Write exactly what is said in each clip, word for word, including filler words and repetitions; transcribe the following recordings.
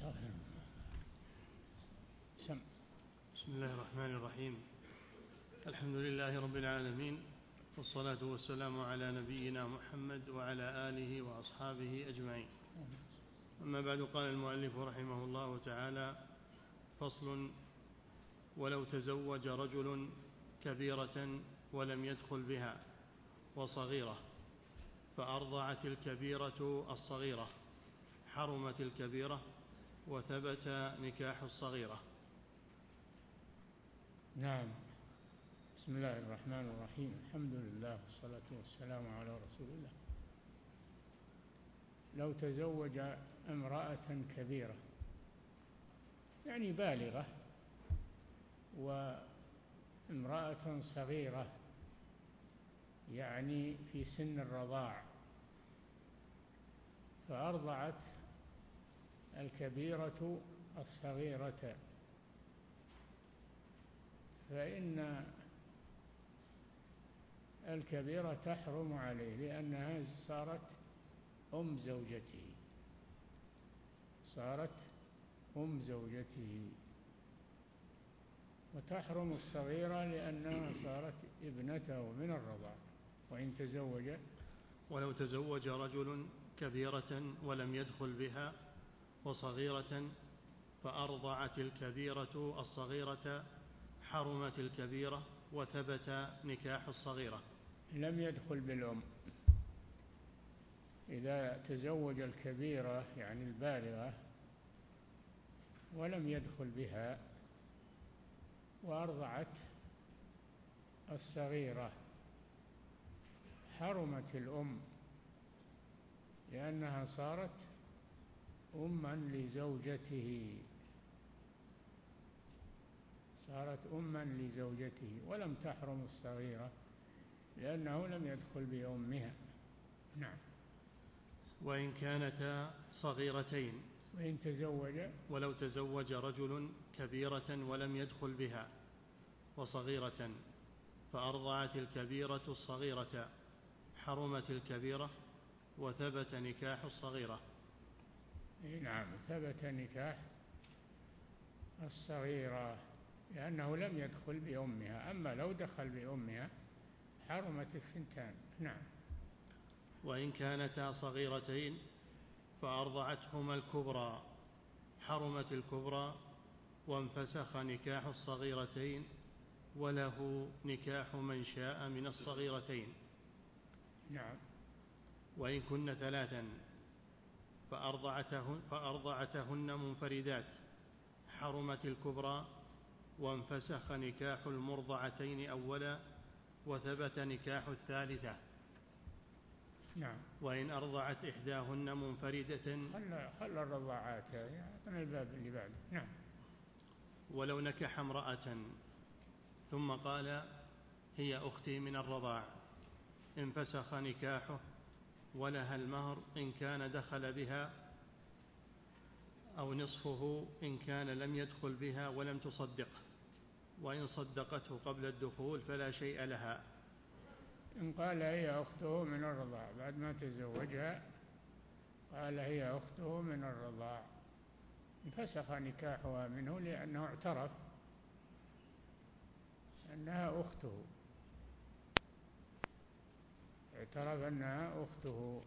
سم. بسم الله الرحمن الرحيم. الحمد لله رب العالمين، والصلاة والسلام على نبينا محمد وعلى آله وأصحابه أجمعين. أما بعد، قال المؤلف رحمه الله تعالى: فصل: ولو تزوج رجل كبيرة ولم يدخل بها وصغيرة فأرضعت الكبيرة الصغيرة حرمت الكبيرة وثبت نكاح الصغيرة. نعم. بسم الله الرحمن الرحيم. الحمد لله والصلاة والسلام على رسول الله. لو تزوج امرأة كبيرة يعني بالغة وامرأة صغيرة يعني في سن الرضاع، فأرضعت الكبيرة الصغيرة، فإن الكبيرة تحرم عليه لأنها صارت أم زوجته صارت أم زوجته وتحرم الصغيرة لأنها صارت ابنته من الرضاع. وإن تزوج ولو تزوج رجل كبيرة ولم يدخل بها وصغيرة فأرضعت الكبيرة الصغيرة حرمت الكبيرة وثبت نكاح الصغيرة. لم يدخل بالأم. إذا تزوج الكبيرة يعني البالغة ولم يدخل بها وأرضعت الصغيرة حرمت الأم لأنها صارت أما لزوجته صارت أما لزوجته ولم تحرم الصغيرة لأنه لم يدخل بأمها. نعم. وإن كانتا صغيرتين وإن تزوج ولو تزوج رجل كبيرة ولم يدخل بها وصغيرة فأرضعت الكبيرة الصغيرة حرمت الكبيرة وثبت نكاح الصغيرة. نعم، ثبت نكاح الصغيرة لأنه لم يدخل بأمها. أما لو دخل بأمها حرمت الثنتان. نعم. وإن كانتا صغيرتين فأرضعتهما الكبرى حرمت الكبرى وانفسخ نكاح الصغيرتين وله نكاح من شاء من الصغيرتين. نعم. وإن كن ثلاثا فأرضعتهن, فأرضعتهن منفردات حرمت الكبرى وانفسخ نكاح المرضعتين أولا وثبت نكاح الثالثة. نعم. وإن أرضعت إحداهن منفردة خل الرضاعات يعطنا الباب اللي بعده. نعم. ولو نكح امرأة ثم قال هي أختي من الرضاع انفسخ نكاحه ولها المهر إن كان دخل بها أو نصفه إن كان لم يدخل بها ولم تصدقه، وإن صدقته قبل الدخول فلا شيء لها. إن قال هي أخته من الرضاع بعد ما تزوجها قال هي أخته من الرضاع انفسخ نكاحها منه لأنه اعترف أنها أخته اعترف أنها أخته.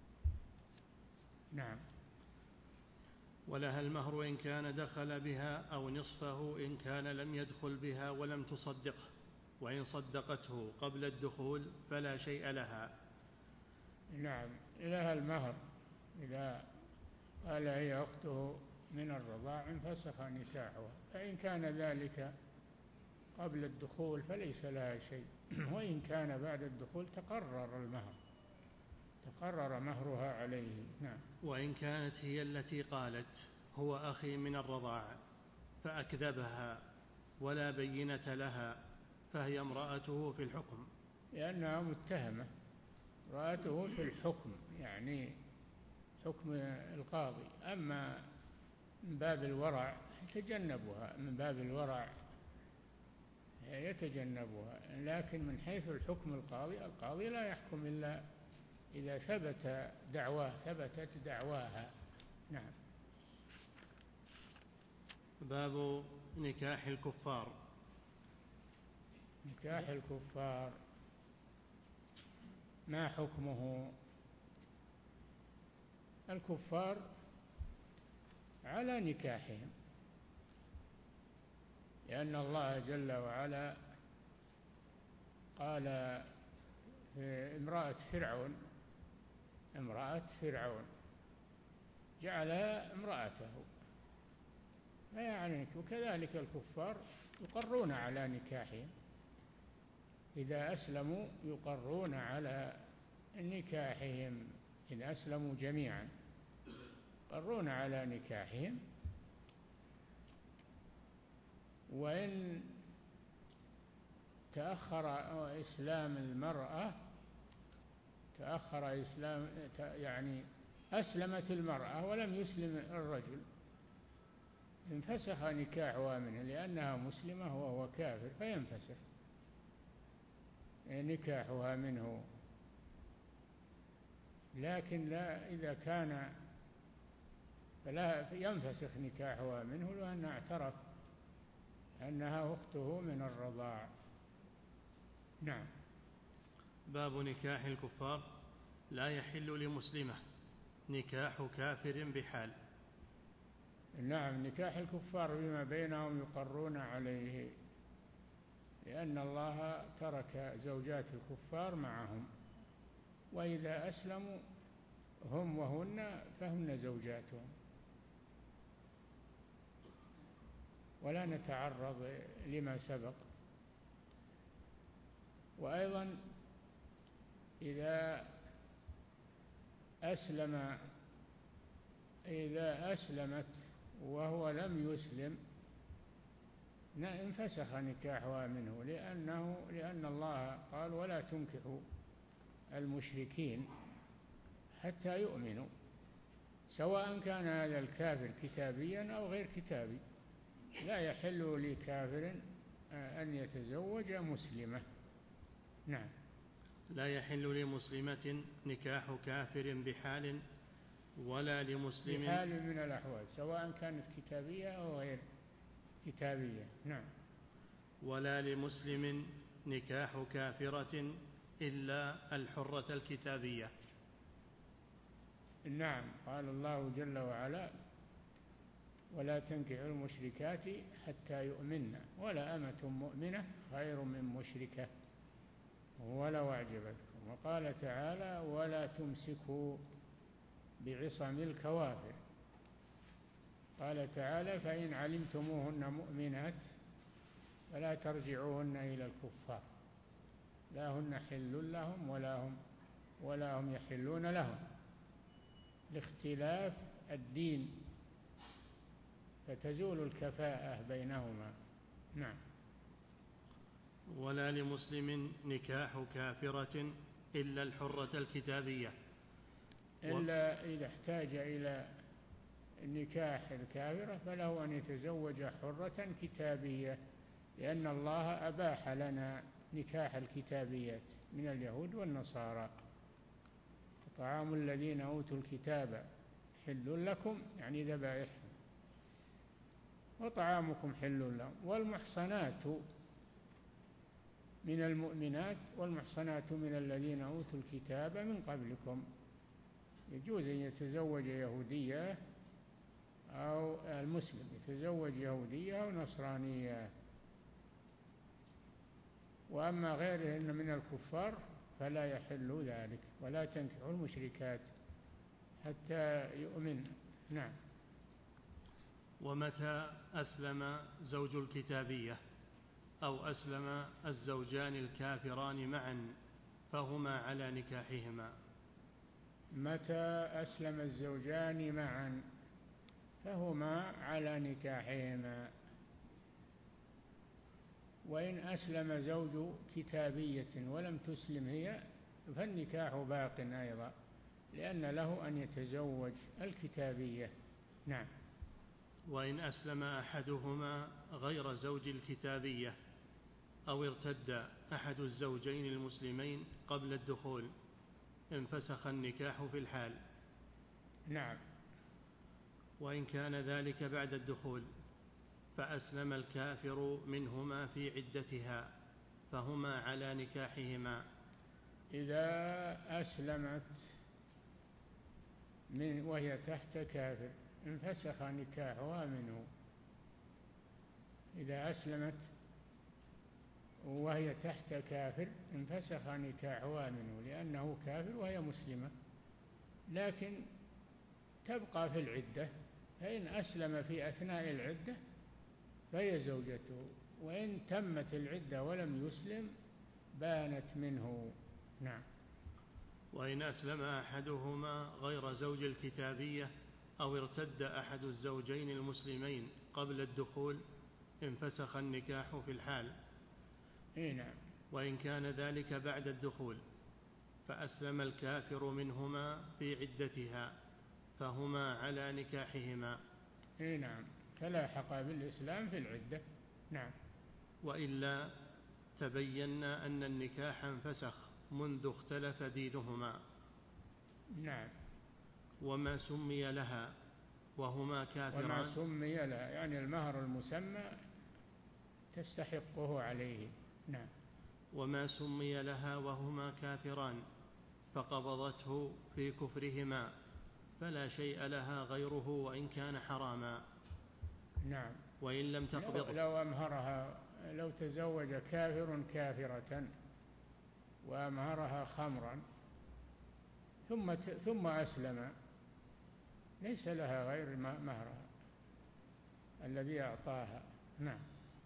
نعم. ولها المهر إن كان دخل بها أو نصفه إن كان لم يدخل بها ولم تصدقه، وإن صدقته قبل الدخول فلا شيء لها. نعم. لها المهر إذا قال هي أخته من الرضاع انفسخ نكاحها، فإن كان ذلك قبل الدخول فليس لها شيء، وإن كان بعد الدخول تقرر المهر تقرر مهرها عليه. نعم. وإن كانت هي التي قالت هو أخي من الرضاع فأكذبها ولا بينة لها فهي امرأته في الحكم، لأنها متهمة. امرأته في الحكم يعني حكم القاضي. أما من باب الورع يتجنبها، من باب الورع يتجنبها، لكن من حيث الحكم القاضي القاضي لا يحكم إلا إذا ثبت دعواه ثبتت دعواها. نعم. باب نكاح الكفار. نكاح الكفار ما حكمه؟ الكفار على نكاحهم، لأن الله جل وعلا قال في امرأة فرعون امرأة فرعون جعلها امرأته، فيعني وكذلك الكفار يقرون على نكاحهم، إذا أسلموا يقرون على نكاحهم، إذا أسلموا جميعا يقرون على نكاحهم. وإن تأخر إسلام المرأة تأخر إسلام يعني أسلمت المرأة ولم يسلم الرجل، انفسخ نكاحها منه لأنها مسلمة وهو كافر، فينفسخ نكاحها منه. لكن لا إذا كان فلا ينفسخ نكاحها منه لأنه اعترف أنها أخته من الرضاع. نعم. باب نكاح الكفار. لا يحل لمسلمة نكاح كافر بحال. نعم، نكاح الكفار بما بينهم يقرون عليه، لأن الله ترك زوجات الكفار معهم، وإذا أسلموا هم وهن فهن زوجاتهم. ولا نتعرض لما سبق. وأيضا إذا أسلم إذا أسلمت وهو لم يسلم انفسخ نكاحها منه، لأنه لأن الله قال ولا تنكحوا المشركين حتى يؤمنوا، سواء كان هذا الكافر كتابيا أو غير كتابي. لا يحل لكافر أن يتزوج مسلمة. نعم. لا يحل لمسلمة نكاح كافر بحال ولا لمسلم بحال من الأحوال، سواء كانت كتابية أو غير كتابية. نعم. ولا لمسلم نكاح كافرة إلا الحرة الكتابية. نعم. قال الله جل وعلا ولا تنكحوا المشركات حتى يؤمن ولا أمة مؤمنة خير من مشركة ولو أعجبتكم. وقال تعالى ولا تمسكوا بعصم الكوافر. قال تعالى فإن علمتموهن مؤمنات فلا ترجعوهن إلى الكفار لا هن حل لهم ولا هم ولا هم يحلون لهم، لاختلاف الدين، فتزول الكفاءة بينهما. نعم. ولا لمسلم نكاح كافرة إلا الحرة الكتابية، إلا إذا احتاج إلى نكاح الكافرة فله أن يتزوج حرة كتابية، لأن الله أباح لنا نكاح الكتابيات من اليهود والنصارى. طعام الذين أوتوا الكتاب حل لكم يعني ذبائحهم، وطعامكم حل لهم. والمحصنات من المؤمنات والمحصنات من الذين أوتوا الكتاب من قبلكم. يجوز أن يتزوج يهودية أو المسلم يتزوج يهودية أو نصرانية. وأما غيرهن من الكفار فلا يحل ذلك. ولا تنكحوا المشركات حتى يؤمن. نعم. ومتى أسلم زوج الكتابية أو أسلم الزوجان الكافران معا فهما على نكاحهما. متى أسلم الزوجان معا فهما على نكاحهما. وإن أسلم زوج كتابية ولم تسلم هي فالنكاح باق أيضا، لأن له أن يتزوج الكتابية. نعم. وإن أسلم أحدهما غير زوج الكتابية أو ارتد أحد الزوجين المسلمين قبل الدخول انفسخ النكاح في الحال. نعم. وإن كان ذلك بعد الدخول فأسلم الكافر منهما في عدتها فهما على نكاحهما. إذا أسلمت من وهي تحت كافر انفسخ نكاحها منه. إذا أسلمت وهي تحت كافر انفسخ نكاحها منه لأنه كافر وهي مسلمة، لكن تبقى في العدة، فإن أسلم في أثناء العدة فهي زوجته، وإن تمت العدة ولم يسلم بانت منه. نعم. وإن أسلم أحدهما غير زوج الكتابية أو ارتد أحد الزوجين المسلمين قبل الدخول انفسخ النكاح في الحال. نعم. وإن كان ذلك بعد الدخول فأسلم الكافر منهما في عدتها فهما على نكاحهما. نعم، تلاحق بالإسلام في العدة. نعم. وإلا تبينا أن النكاح انفسخ منذ اختلف دينهما. نعم. وما سمي لها وهما كافران. وما سمي لها يعني المهر المسمى تستحقه عليه. نعم. وما سمي لها وهما كافران فقبضته في كفرهما فلا شيء لها غيره وإن كان حراما. نعم. وإن لم تقبضه. لو, لو أمهرها، لو تزوج كافر كافرة وأمهرها خمرا ثم ثم أسلم ليس لها غير مهرها الذي أعطاها. نعم.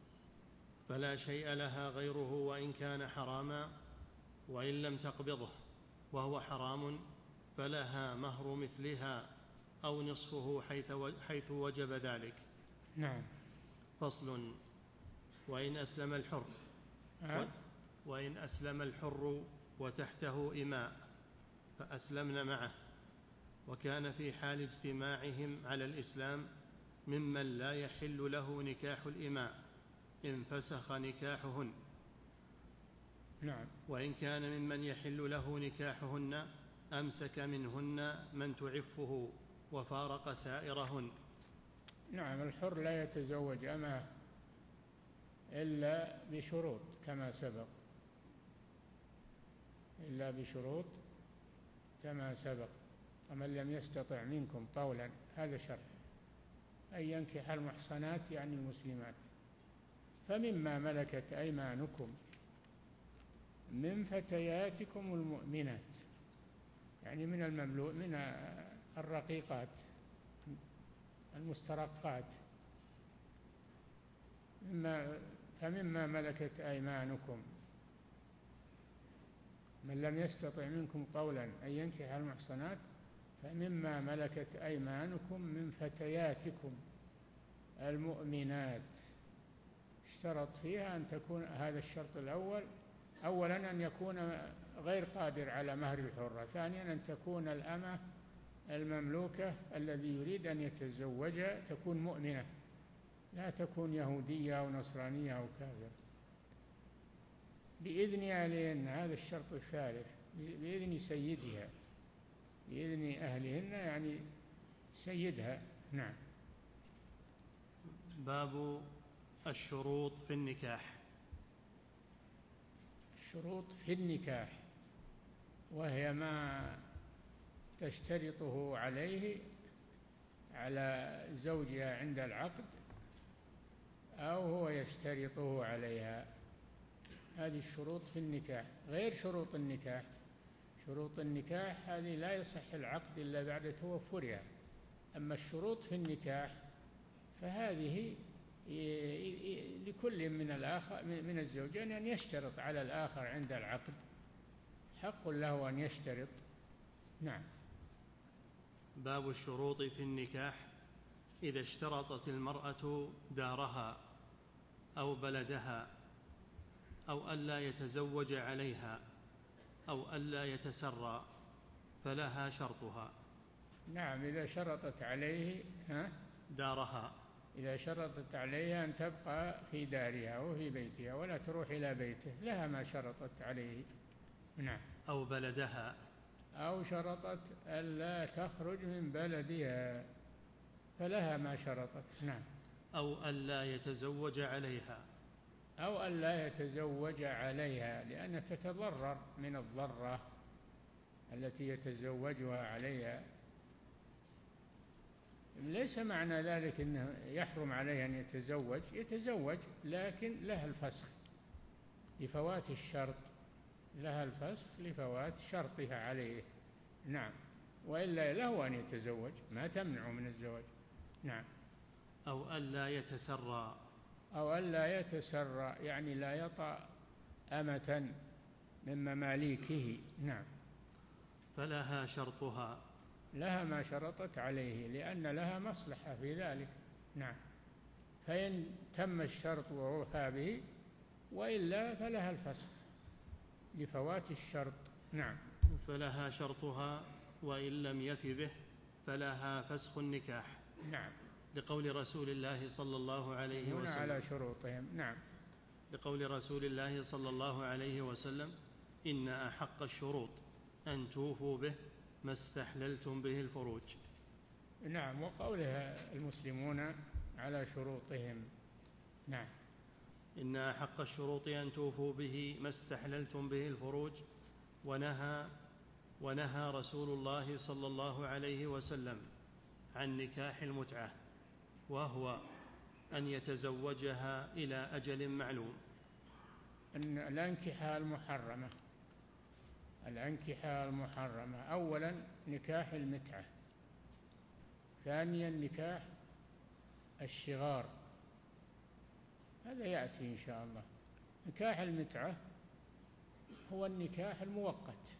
فلا شيء لها غيره وإن كان حراما. وإن لم تقبضه وهو حرام فلها مهر مثلها أو نصفه حيث وجب ذلك. نعم. فصل. وإن أسلم الحر أه؟ وإن أسلم الحر وتحته إماء فأسلمن معه وكان في حال اجتماعهم على الإسلام ممن لا يحل له نكاح الإماء انفسخ نكاحهن. نعم. وإن كان ممن يحل له نكاحهن أمسك منهن من تعفه وفارق سائرهن. نعم. الحر لا يتزوج أمه إلا بشروط كما سبق إلا بشروط كما سبق ومن لم يستطع منكم طولا، هذا شرط، أن ينكح المحصنات يعني المسلمات. فمما ملكت أيمانكم من فتياتكم المؤمنات يعني من المملوء من الرقيقات المسترقات. مما فمما ملكت أيمانكم من لم يستطع منكم قولا أن ينكح المحصنات فمما ملكت أيمانكم من فتياتكم المؤمنات. اشترط فيها أن تكون هذا الشرط الأول، أولا أن يكون غير قادر على مهر الحرة، ثانيا أن تكون الأمة المملوكة الذي يريد أن يتزوجها تكون مؤمنة، لا تكون يهودية أو نصرانية أو كافرة، بإذن أهلهن. هذا الشرط الثالث، بإذن سيدها، بإذن أهلهن يعني سيدها. نعم. باب الشروط في النكاح. الشروط في النكاح وهي ما تشترطه عليه على زوجها عند العقد أو هو يشترطه عليها. هذه الشروط في النكاح غير شروط النكاح. شروط النكاح هذه لا يصح العقد إلا بعد توفرها. أما الشروط في النكاح فهذه لكل من الآخر من الزوجين أن يشترط على الآخر عند العقد، حق له أن يشترط. نعم. باب الشروط في النكاح. إذا اشترطت المرأة دارها أو بلدها أو ألا يتزوج عليها أو ألا يتسرى فلها شرطها. نعم. إذا شرطت عليه ها؟ دارها، إذا شرطت عليها أن تبقى في دارها وفي بيتها ولا تروح إلى بيته لها ما شرطت عليه. نعم. أو بلدها، أو شرطت ألا تخرج من بلدها فلها ما شرطت. نعم. أو ألا يتزوج عليها أو ألا يتزوج عليها، لأن تتضرر من الضرة التي يتزوجها عليها. ليس معنى ذلك أنه يحرم عليه أن يتزوج، يتزوج لكن لها الفسخ لفوات الشرط، لها الفسخ لفوات شرطها عليه. نعم، وإلا له أن يتزوج، ما تمنع من الزواج. نعم. أو ألا يتسرى أو ألا يتسرى يعني لا يطأ أمة من مماليكه. نعم. فلها شرطها، لها ما شرطت عليه لأن لها مصلحة في ذلك. نعم. فإن تم الشرط ووفى به، وإلا فلها الفسخ لفوات الشرط. نعم. فلها شرطها وإن لم يف به فلها فسخ النكاح. نعم. لقول رسول الله صلى الله عليه وسلم على شروطهم. نعم. لقول رسول الله صلى الله عليه وسلم: إن أحق الشروط أن توفوا به ما استحللتم به الفروج. نعم. وقولها المسلمون على شروطهم. نعم. إن أحق الشروط أن توفوا به ما استحللتم به الفروج. ونهى ونهى رسول الله صلى الله عليه وسلم عن نكاح المتعة، وهو أن يتزوجها إلى أجل معلوم. أن الأنكحة المحرمة الأنكحة المحرمة أولا نكاح المتعة، ثانيا نكاح الشغار، هذا يأتي إن شاء الله. نكاح المتعة هو النكاح المؤقت،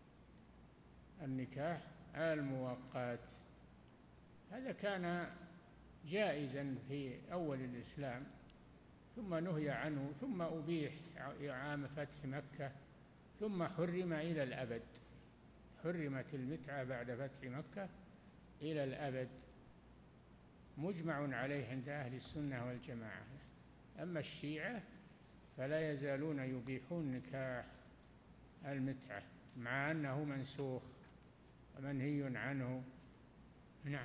النكاح المؤقت هذا كان جائزا في أول الإسلام، ثم نهي عنه، ثم أبيح عام فتح مكة، ثم حرم إلى الأبد. حرمت المتعة بعد فتح مكة إلى الأبد، مجمع عليه عند أهل السنة والجماعة. أما الشيعة فلا يزالون يبيحون نكاح المتعة مع أنه منسوخ ومنهي عنه. نعم.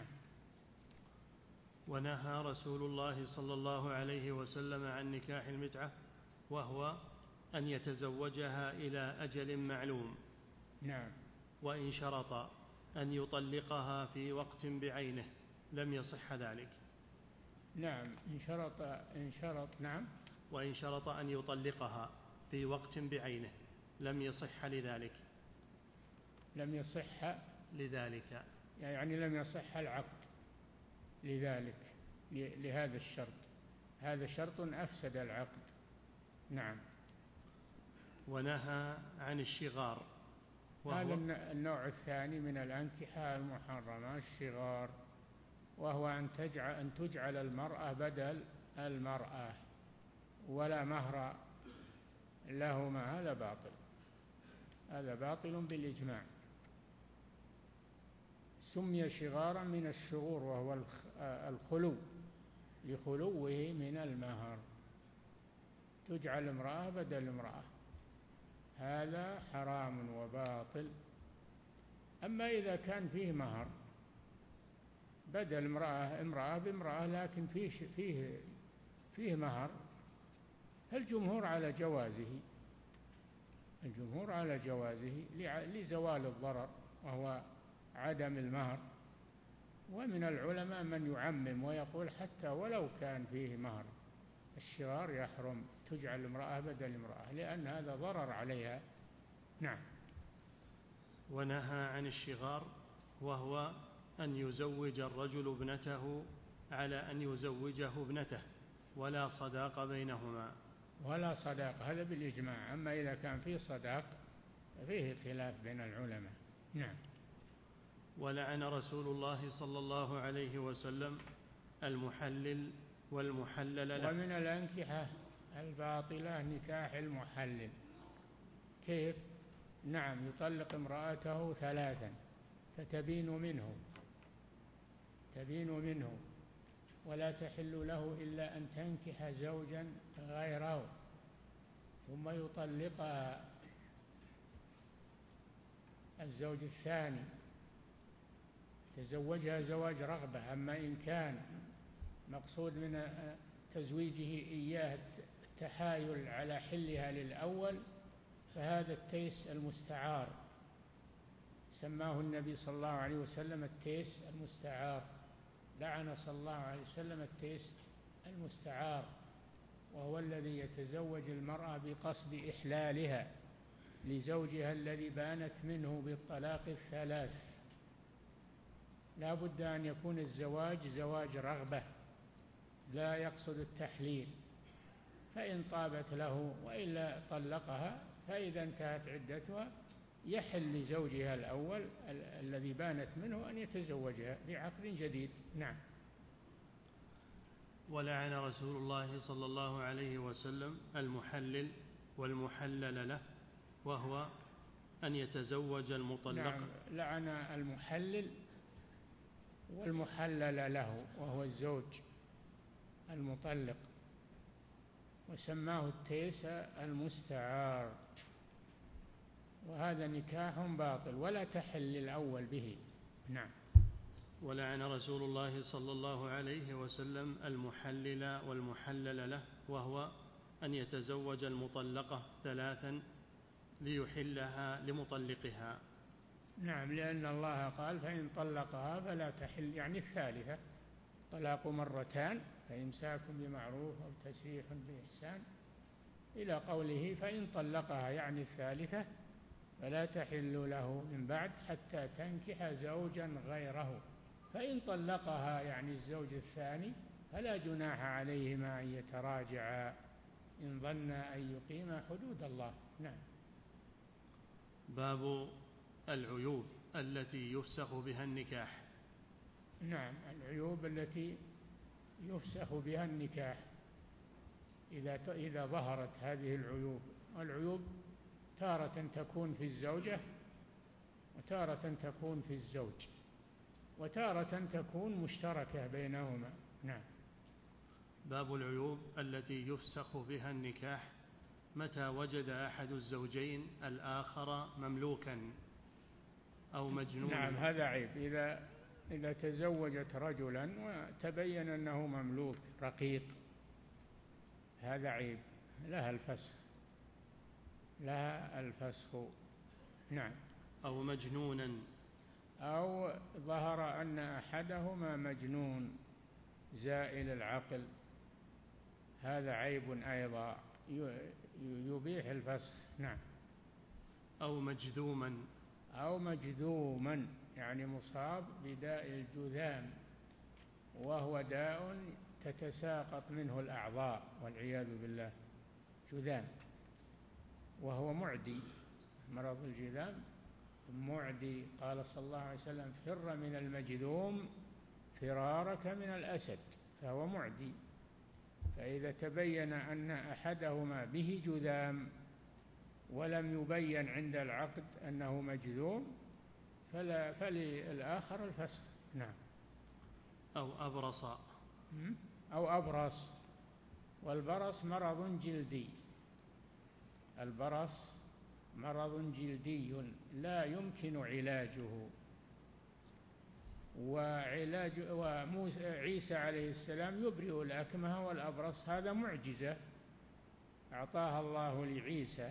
ونهى رسول الله صلى الله عليه وسلم عن نكاح المتعة، وهو أن يتزوجها إلى أجل معلوم. نعم. وإن شرط أن يطلقها في وقت بعينه لم يصح ذلك. نعم. إن شرط إن شرط نعم. وإن شرط أن يطلقها في وقت بعينه لم يصح لذلك. لم يصح لذلك يعني لم يصح العقد لذلك، لهذا الشرط، هذا شرط أفسد العقد. نعم. ونهى عن الشغار، هذا النوع الثاني من الأنكحة المحرمة، الشغار، وهو أن تجعل, أن تجعل المرأة بدل المرأة ولا مهر لهما، هذا باطل، هذا باطل بالإجماع. سمي شغارا من الشغور وهو الخلو، لخلوه من المهر، تجعل امرأة بدل امرأة، هذا حرام وباطل. أما إذا كان فيه مهر بدل امرأة امرأة بامرأة لكن فيه فيه فيه مهر، فالجمهور على جوازه، الجمهور على جوازه لزوال الضرر وهو عدم المهر. ومن العلماء من يعمم ويقول حتى ولو كان فيه مهر الشغار يحرم، تجعل امرأة بدل امرأة لأن هذا ضرر عليها. نعم. ونهى عن الشغار، وهو أن يزوج الرجل ابنته على أن يزوجه ابنته ولا صداق بينهما. ولا صداق، هذا بالإجماع. أما إذا كان فيه صداق فيه خلاف بين العلماء. نعم. ولعن رسول الله صلى الله عليه وسلم المحلل والمحلل له. ومن الأنكحة الباطلة نكاح المحلل. كيف؟ نعم، يطلق امرأته ثلاثا فتبين منه تبين منه ولا تحل له إلا أن تنكح زوجا غيره، ثم يطلقها الزوج الثاني، تزوجها زواج رغبة. أما إن كان مقصود من تزويجه إياه التحايل على حلها للأول، فهذا التيس المستعار سماه النبي صلى الله عليه وسلم التيس المستعار. لعن صلى الله عليه وسلم التيس المستعار، وهو الذي يتزوج المرأة بقصد إحلالها لزوجها الذي بانت منه بالطلاق الثلاث. لا بد أن يكون الزواج زواج رغبة، لا يقصد التحليل، فإن طابت له وإلا طلقها، فإذا انتهت عدتها يحل لزوجها الأول الذي بانت منه أن يتزوجها بعقد جديد. نعم. ولعن رسول الله صلى الله عليه وسلم المحلل والمحلل له، وهو أن يتزوج المطلق. نعم، لعن المحلل والمحلل له وهو الزوج المطلق، وسماه التيس المستعار، وهذا نكاح باطل ولا تحل الأول به. نعم. ولعن رسول الله صلى الله عليه وسلم المحلل والمحلل له، وهو أن يتزوج المطلقة ثلاثا ليحلها لمطلقها. نعم، لأن الله قال فإن طلقها فلا تحل، يعني الثالثة، طلاق مرتان، فإمساك بمعروف أو تسريح بإحسان، إلى قوله فإن طلقها، يعني الثالثة، فلا تحل له من بعد حتى تنكح زوجا غيره. فإن طلقها يعني الزوج الثاني فلا جناح عليهما أن يتراجعا إن ظنا أن يقيما حدود الله. نعم. باب العيوب التي يفسخ بها النكاح. نعم، العيوب التي يفسخ بها النكاح إذا إذا ظهرت هذه العيوب. والعيوب تارة تكون في الزوجة، وتارة تكون في الزوج، وتارة تكون مشتركة بينهما. نعم. باب العيوب التي يفسخ بها النكاح متى وجد أحد الزوجين الآخر مملوكا أو مجنونا. نعم، هذا عيب. إذا إذا تزوجت رجلا وتبين أنه مملوك رقيق، هذا عيب، لها الفسخ، لها الفسخ. نعم. أو مجنونا، أو ظهر أن أحدهما مجنون زائل العقل، هذا عيب أيضا يبيح الفسخ. نعم. أو مجذوما، أو مجذوما يعني مصاب بداء الجذام، وهو داء تتساقط منه الأعضاء والعياذ بالله، جذام، وهو معدي. مرض الجذام معدي. قال صلى الله عليه وسلم فر من المجذوم فرارك من الأسد، فهو معدي. فإذا تبين أن أحدهما به جذام ولم يبين عند العقد أنه مجذوم فلا فللآخر الفسخ. نعم. أو أبرص، أو أبرص. والبرص مرض جلدي، البرص مرض جلدي لا يمكن علاجه. وعلاج وعيسى عليه السلام يبرئ الأكمه والأبرص، هذا معجزة أعطاها الله لعيسى.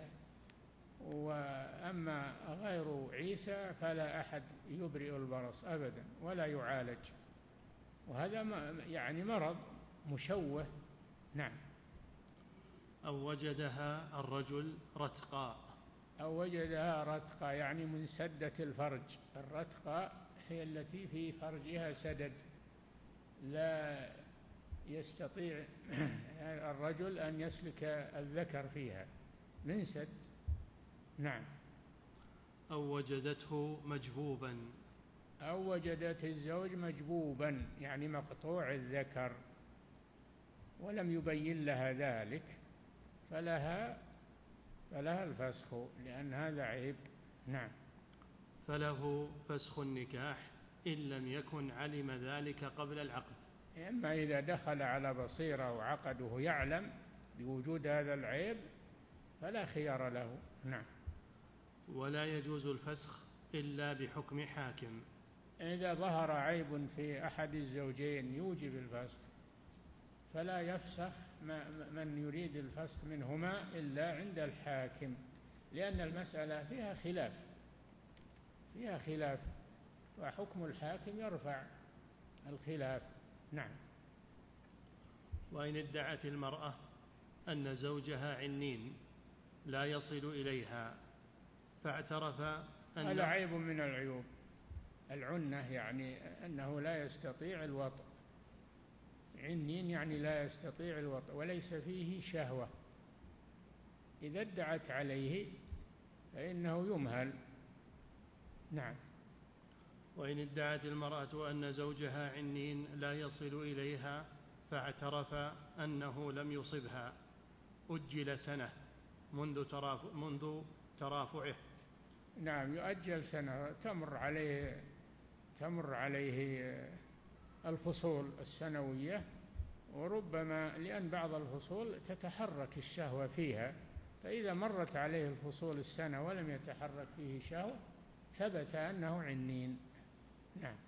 وأما غير عيسى فلا أحد يبرئ البرص أبدا ولا يعالج، وهذا يعني مرض مشوه. نعم. أو وجدها الرجل رتقاء، أو وجدها رتقاء يعني منسدة الفرج. الرتقاء هي التي في فرجها سدد، لا يستطيع الرجل أن يسلك الذكر فيها، منسد. نعم. أو وجدته مجبوبا، أو وجدت الزوج مجبوبا يعني مقطوع الذكر ولم يبين لها ذلك، فلها فلها الفسخ، لأن هذا عيب. نعم. فله فسخ النكاح إن لم يكن علم ذلك قبل العقد. أما إذا دخل على بصيرة وعقده يعلم بوجود هذا العيب فلا خيار له. نعم. ولا يجوز الفسخ إلا بحكم حاكم. إذا ظهر عيب في أحد الزوجين يوجب الفسخ فلا يفسخ من يريد الفسخ منهما إلا عند الحاكم، لأن المسألة فيها خلاف فيها خلاف وحكم الحاكم يرفع الخلاف. نعم. وإن ادعت المرأة أن زوجها عنين لا يصل إليها فاعترف أن هذا عيب من العيوب. العنة يعني أنه لا يستطيع الوطء، عنين يعني لا يستطيع الوطء وليس فيه شهوة. إذا ادعت عليه فإنه يمهل. نعم. وإن ادعت المرأة أن زوجها عنين لا يصل إليها فاعترف أنه لم يصبها أجل سنة منذ ترافع منذ ترافعه. نعم، يؤجل سنة، تمر عليه تمر عليه الفصول السنوية، وربما لأن بعض الفصول تتحرك الشهوة فيها، فإذا مرت عليه الفصول السنة ولم يتحرك فيه شهوة ثبت أنه عنين. نعم.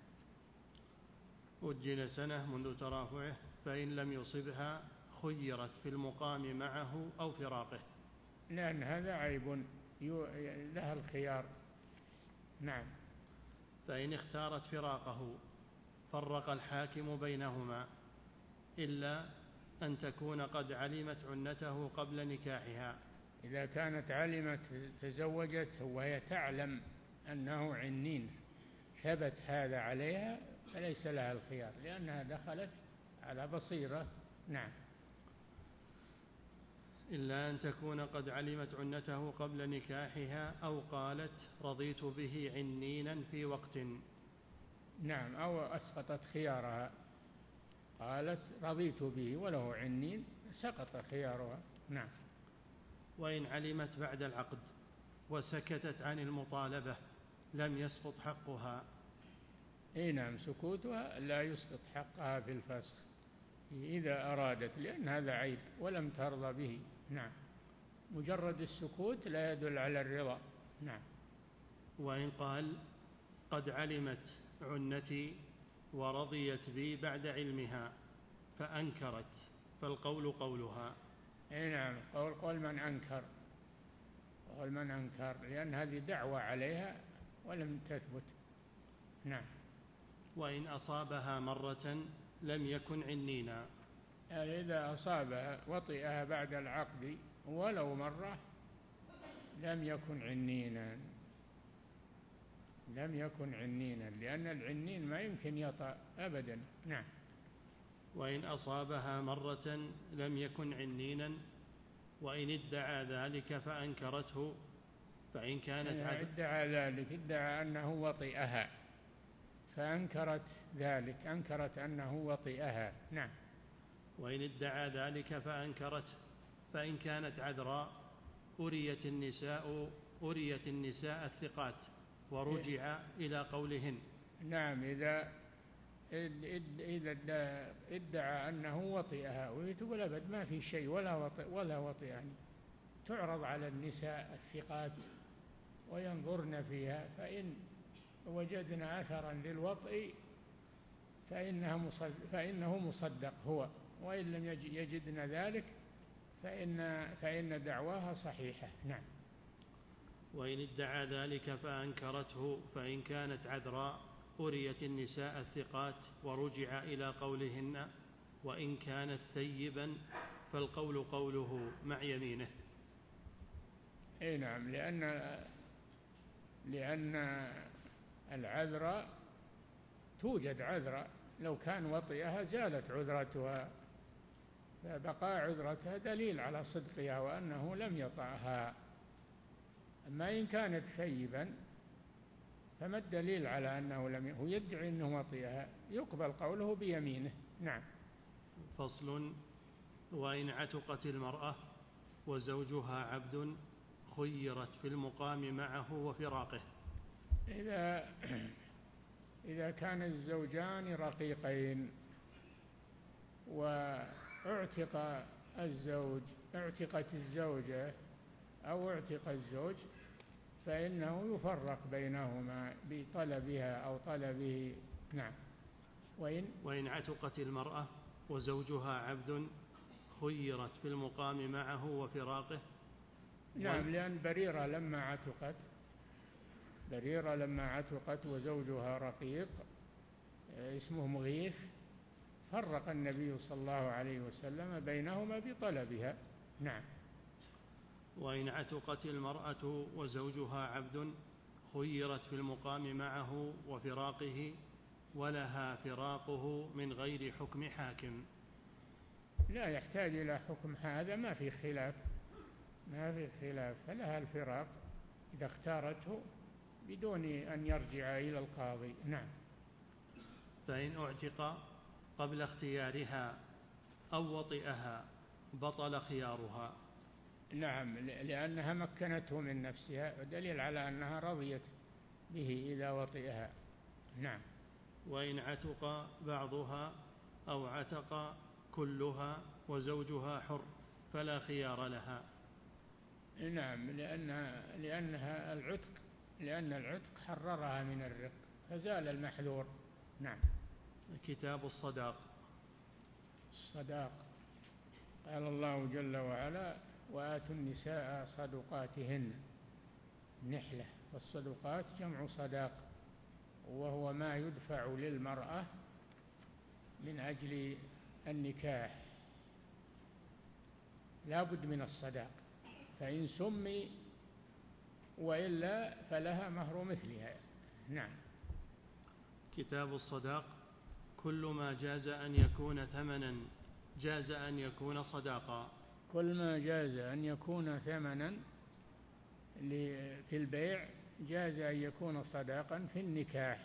أجل سنة منذ ترافعه، فإن لم يصبها خيرت في المقام معه أو فراقه، لأن هذا عيب لها الخيار. نعم. فإن اختارت فراقه فرق الحاكم بينهما إلا أن تكون قد علمت عنته قبل نكاحها. إذا كانت علمت تزوجت وهي تعلم أنه عنين ثبت هذا عليها فليس لها الخيار، لأنها دخلت على بصيرة. نعم. إلا أن تكون قد علمت عنته قبل نكاحها أو قالت رضيت به عنينا في وقت. نعم، أو أسقطت خيارها، قالت رضيت به وله عنين سقط خيارها. نعم. وإن علمت بعد العقد وسكتت عن المطالبة لم يسقط حقها. اي نعم، سكوتها لا يسقط حقها في الفسخ إذا أرادت، لأن هذا عيب ولم ترضى به. نعم. مجرد السكوت لا يدل على الرضا. نعم. وإن قال قد علمت عنتي ورضيت بي بعد علمها فأنكرت فالقول قولها. اي نعم، قول قول من أنكر قول من أنكر لأن هذه دعوة عليها ولم تثبت. نعم. وإن أصابها مرة لم يكن عنينا، يعني إذا أصابها وطئها بعد العقد ولو مرة لم يكن عنينا لم يكن عنينا لأن العنين ما يمكن يطأ أبدا. نعم. وإن أصابها مرة لم يكن عنينا وإن ادعى ذلك فأنكرته فإن كانت يعني ادعى ذلك، ادعى أنه وطئها فأنكرت ذلك، أنكرت أنه وطئها. نعم. وإن ادعى ذلك فأنكرته فإن كانت عذراء أريت النساء أريت النساء الثقات ورجع إلى قولهن. نعم. إذا إذا ادعى أنه وطئها وهي تقول أبد ما في شيء ولا وطئ ولا وطئ، يعني تعرض على النساء الثقات وينظرن فيها، فإن وجدنا أثرا للوطئ فإنه مصدق هو، وإن لم يجدن ذلك فإن, فإن دعواها صحيحة. نعم. وإن ادعى ذلك فأنكرته فإن كانت عذراء أريت النساء الثقات ورجع إلى قولهن وإن كانت ثيبا فالقول قوله مع يمينه. أي نعم، لأن لأن العذراء توجد عذراء لو كان وطئها زالت عذرتها، فبقاء عذرتها دليل على صدقها وأنه لم يطأها. أما إن كانت ثيبا فما الدليل على أنه لم هو يدعي أنه وطئها، يقبل قوله بيمينه. نعم. فصل. وإن عتقت المرأة وزوجها عبد خيرت في المقام معه وفراقه. إذا إذا كان الزوجان رقيقين واعتق الزوج اعتقت الزوجة أو اعتق الزوج فإنه يفرق بينهما بطلبها أو طلبه. نعم. وإن وإن عتقت المرأة وزوجها عبد خيرت في المقام معه وفراقه. نعم، لأن بريرة لما عتقت بريرة لما عتقت وزوجها رقيق اسمه مغيث، فرق النبي صلى الله عليه وسلم بينهما بطلبها. نعم. وإن عتقت المرأة وزوجها عبد خيرت في المقام معه وفراقه ولها فراقه من غير حكم حاكم. لا يحتاج إلى حكم، هذا ما في خلاف ما في خلاف فلها الفراق إذا اختارته بدون أن يرجع إلى القاضي. نعم. فإن اعتق قبل اختيارها أو وطئها بطل خيارها. نعم، لأنها مكنته من نفسها، ودليل على أنها رضيت به إذا وطئها. نعم. وإن عتق بعضها أو عتق كلها وزوجها حر فلا خيار لها. نعم، لأنها لأنها العتق لأن العتق حررها من الرق فزال المحذور. نعم. كتاب الصداق. الصداق قال الله جل وعلا: وآتوا النساء صدقاتهن نحلة، والصدقات جمع صداق، وهو ما يدفع للمرأة من أجل النكاح، لا بد من الصداق، فإن سمي وإلا فلها مهر مثلها. نعم. كتاب الصداق. كل ما جاز أن يكون ثمنا جاز أن يكون صداقا. كل ما جاز أن يكون ثمنا في البيع جاز أن يكون صداقا في النكاح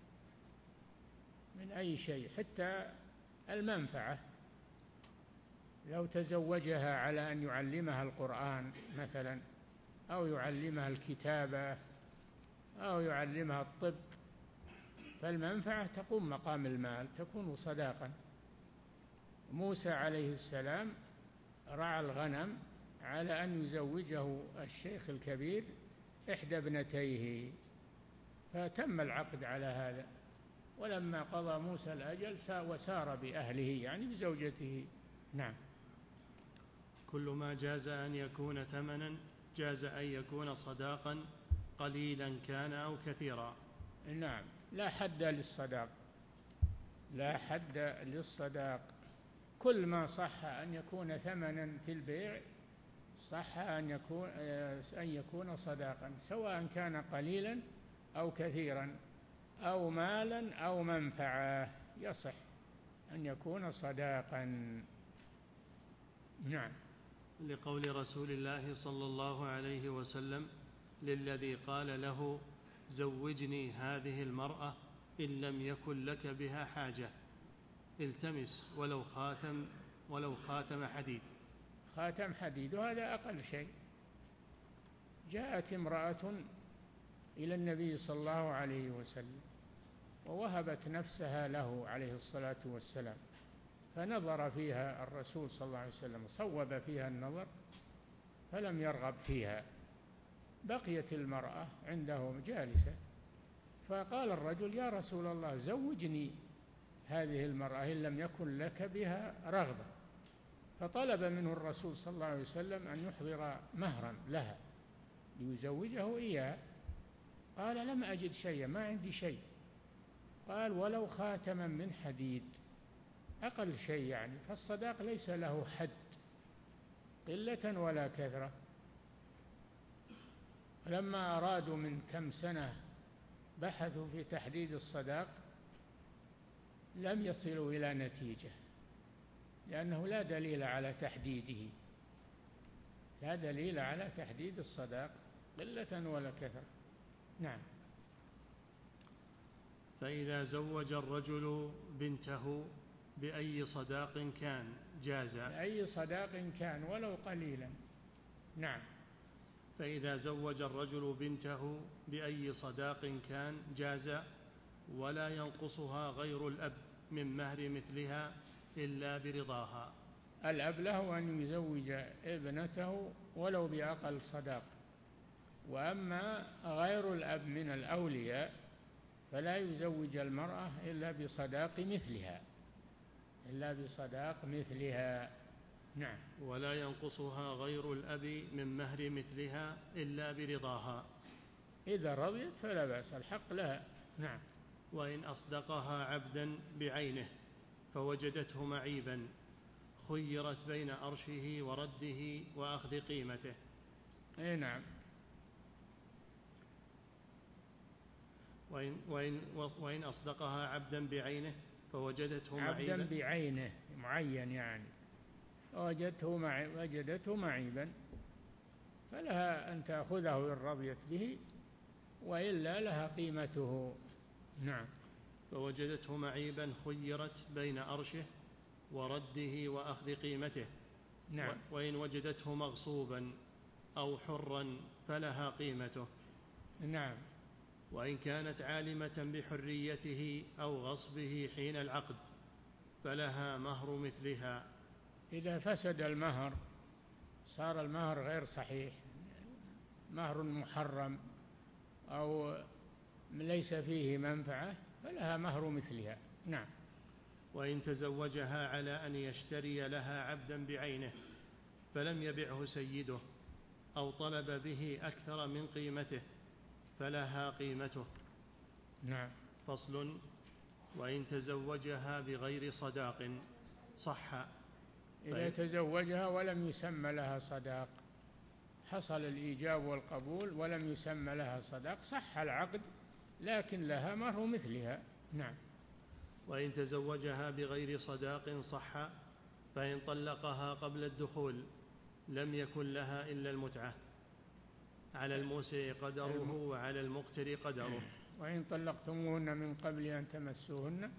من أي شيء، حتى المنفعة. لو تزوجها على أن يعلمها القرآن مثلا، أو يعلمها الكتابة، أو يعلمها الطب، فالمنفعة تقوم مقام المال، تكون صداقا. موسى عليه السلام رعى الغنم على أن يزوجه الشيخ الكبير إحدى ابنتيه، فتم العقد على هذا، ولما قضى موسى الأجل وسار بأهله يعني بزوجته. نعم. كل ما جاز أن يكون ثمنا جاز أن يكون صداقا قليلا كان أو كثيرا. نعم، لا حد للصداق، لا حد للصداق. كل ما صح أن يكون ثمنا في البيع صح أن يكون أن يكون صداقا، سواء كان قليلا أو كثيرا أو مالا أو منفعة، يصح أن يكون صداقا. نعم. لقول رسول الله صلى الله عليه وسلم للذي قال له: زوجني هذه المرأة إن لم يكن لك بها حاجة، التمس ولو خاتم ولو خاتم حديد. خاتم حديد، وهذا أقل شيء. جاءت امرأة إلى النبي صلى الله عليه وسلم ووهبت نفسها له عليه الصلاة والسلام، فنظر فيها الرسول صلى الله عليه وسلم، صوب فيها النظر فلم يرغب فيها، بقيت المرأة عنده جالسة، فقال الرجل: يا رسول الله زوجني هذه المرأة إن لم يكن لك بها رغبة. فطلب منه الرسول صلى الله عليه وسلم أن يحضر مهرا لها ليزوجه إياه. قال: لم أجد شيئا، ما عندي شيء. قال: ولو خاتما من حديد، أقل شيء يعني. فالصداق ليس له حد قلة ولا كثرة. لما أرادوا من كم سنة بحثوا في تحديد الصداق لم يصلوا إلى نتيجة، لأنه لا دليل على تحديده، لا دليل على تحديد الصداق قلة ولا كثرة. نعم. فإذا زوج الرجل بنته بأي صداق كان جاز. بأي صداق كان ولو قليلا. نعم. فإذا زوج الرجل بنته بأي صداق كان جاز، ولا ينقصها غير الأب من مهر مثلها إلا برضاها. الأب له أن يزوج ابنته ولو بأقل صداق، وأما غير الأب من الأولياء فلا يزوج المرأة إلا بصداق مثلها، إلا بصداق مثلها. نعم. ولا ينقصها غير الأب من مهر مثلها إلا برضاها. إذا رضيت فلا بأس، الحق لها. نعم. وإن أصدقها عبدا بعينه فوجدته معيبا خيرت بين أرشه ورده وأخذ قيمته. أي نعم. وإن, وإن, وإن أصدقها عبدا بعينه فوجدته معيبا. عبدا بعينه معين يعني وجدته مع وجدته معيبا فلها أن تأخذه إن رضيت به، وإلا لها قيمته. نعم. فوجدته معيبا خيرت بين أرشه ورده وأخذ قيمته. نعم. وإن وجدته مغصوبا أو حرا فلها قيمته. نعم. وإن كانت عالمة بحريته أو غصبه حين العقد فلها مهر مثلها. إذا فسد المهر صار المهر غير صحيح، مهر محرم أو ليس فيه منفعة، فلها مهر مثلها. نعم. وإن تزوجها على أن يشتري لها عبدا بعينه فلم يبعه سيده أو طلب به أكثر من قيمته فلها قيمته. نعم. فصل. وإن تزوجها بغير صداق صح. إذا تزوجها ولم يسمى لها صداق، حصل الإيجاب والقبول ولم يسمى لها صداق، صح العقد لكن لها مهر مثلها. نعم. وإن تزوجها بغير صداق صح، فإن طلقها قبل الدخول لم يكن لها إلا المتعة على الموسع قدره وعلى المقتر قدره. وإن طلقتموهن من قبل أن تمسوهن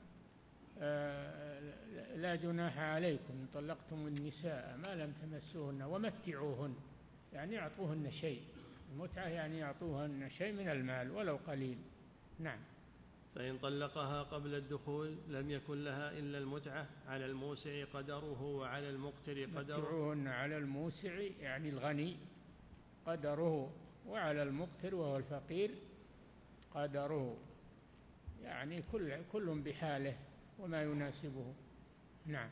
لا جناح عليكم إن طلقتم النساء ما لم تمسوهن ومتعوهن، يعني يعطوهن شيء، المتعة يعني يعطوهن شيء من المال ولو قليل. نعم. فإن طلقها قبل الدخول لم يكن لها إلا المتعة على الموسع قدره وعلى المقتر قدره. متعوهن على الموسع يعني الغني قدره، وعلى المقتر وهو الفقير قدره، يعني كل كل بحاله وما يناسبه. نعم.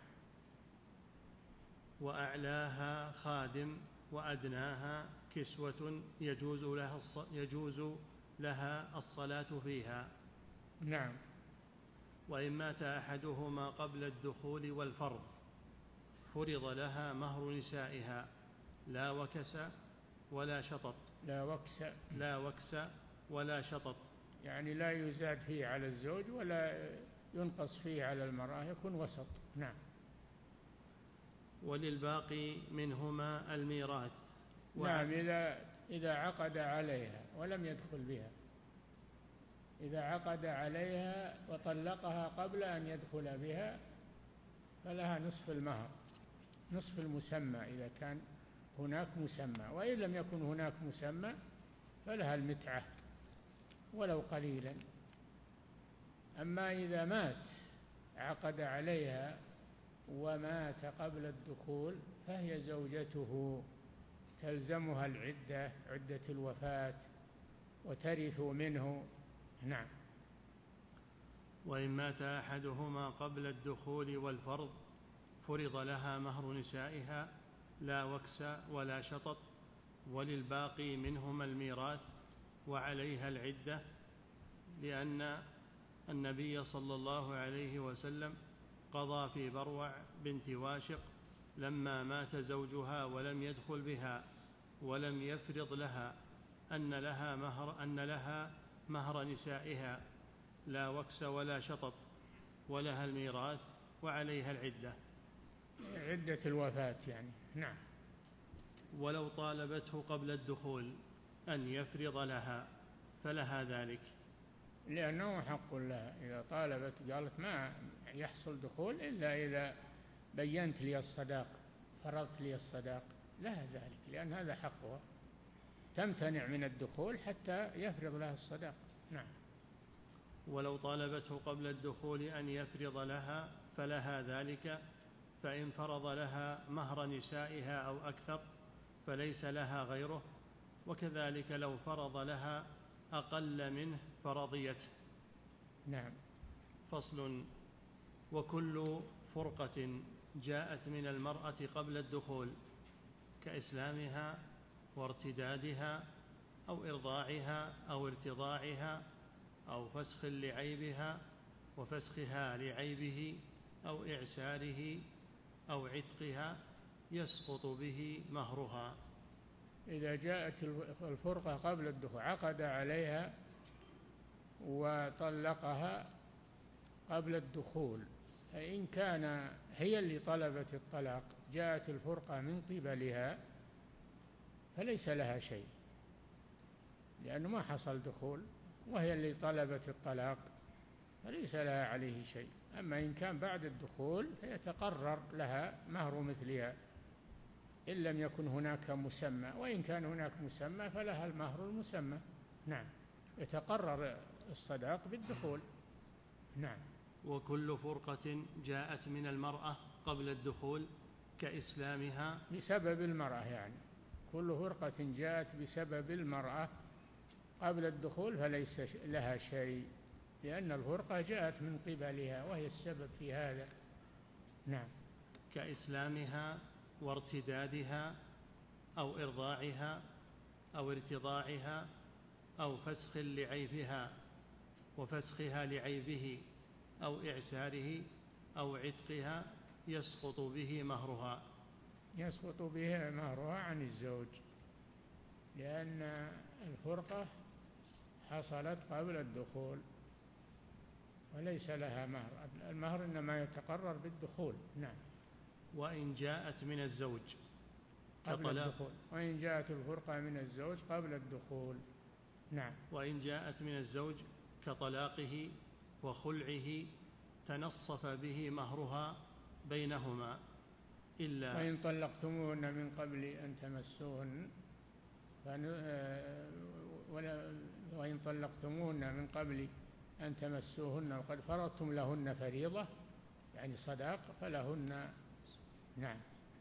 وأعلاها خادم وأدناها كسوة يجوز لها يجوز لها الصلاة فيها. نعم. وإن مات أحدهما قبل الدخول والفرض فرض لها مهر نسائها لا وكس ولا شطط. لا وكس لا وكس ولا شطط يعني لا يزاد فيه على الزوج ولا ينقص فيه على المرأة، يكون وسط. نعم. وللباقي منهما الميراث. نعم. إذا إذا عقد عليها ولم يدخل بها، إذا عقد عليها وطلقها قبل أن يدخل بها فلها نصف المهر، نصف المسمى إذا كان هناك مسمى، وإن لم يكن هناك مسمى فلها المتعة ولو قليلا. أما إذا مات عقد عليها ومات قبل الدخول فهي زوجته، تلزمها العدة، عدة الوفاة، وترث منه. نعم. وإن مات أحدهما قبل الدخول والفرض فرض لها مهر نسائها لا وكس ولا شطط. وللباقي منهما الميراث وعليها العدة، لأن النبي صلى الله عليه وسلم قضى في بروع بنت واشق لما مات زوجها ولم يدخل بها ولم يفرض لها أن لها مهر, أن لها مهر نسائها لا وكس ولا شطط، ولها الميراث وعليها العدة، عدة الوفاة يعني. نعم. ولو طالبته قبل الدخول أن يفرض لها فلها ذلك، لأنه حق لها. إذا طالبت قالت ما يحصل دخول إلا إذا بينت لي الصداق، فرضت لي الصداق، لها ذلك، لأن هذا حقها، تمتنع من الدخول حتى يفرض لها الصداق. نعم. ولو طالبته قبل الدخول أن يفرض لها فلها ذلك، فإن فرض لها مهر نسائها أو أكثر فليس لها غيره، وكذلك لو فرض لها أقل منه فرضيته. نعم. فصل. وكل فرقة جاءت من المرأة قبل الدخول كإسلامها وارتدادها أو إرضاعها أو ارتضاعها أو فسخ لعيبها وفسخها لعيبه أو إعساره أو عتقها يسقط به مهرها. إذا جاءت الفرقة قبل الدخول عقد عليها وطلقها قبل الدخول، فإن كان هي اللي طلبت الطلاق جاءت الفرقة من قبلها فليس لها شيء، لأنه ما حصل دخول وهي اللي طلبت الطلاق فليس لها عليه شيء. أما إن كان بعد الدخول فيتقرر لها مهر مثلها إن لم يكن هناك مسمى، وإن كان هناك مسمى فلها المهر المسمى. نعم، يتقرر الصداق بالدخول. نعم. وكل فرقة جاءت من المرأة قبل الدخول كإسلامها بسبب المرأة، يعني كل فرقة جاءت بسبب المرأة قبل الدخول فليس لها شيء، لأن الفرقة جاءت من قبلها وهي السبب في هذا. نعم. كإسلامها وارتدادها أو إرضاعها أو ارتضاعها أو فسخ لعيبها وفسخها لعيبه أو إعساره أو عتقها يسقط به مهرها. يسقط به مهرها عن الزوج، لأن الفرقة حصلت قبل الدخول وليس لها مهر، المهر إنما يتقرر بالدخول. نعم. وإن جاءت من الزوج قبل الدخول، وإن جاءت الفرقة من الزوج قبل الدخول. نعم. وإن جاءت من الزوج كطلاقه وخلعه تنصف به مهرها بينهما إلا وإن طلقتموهن من قبل أن تمسوهن وإن طلقتموهن من قبل أن تمسوهن وقد فرضتم لهن فريضة يعني صداق فلهن نعم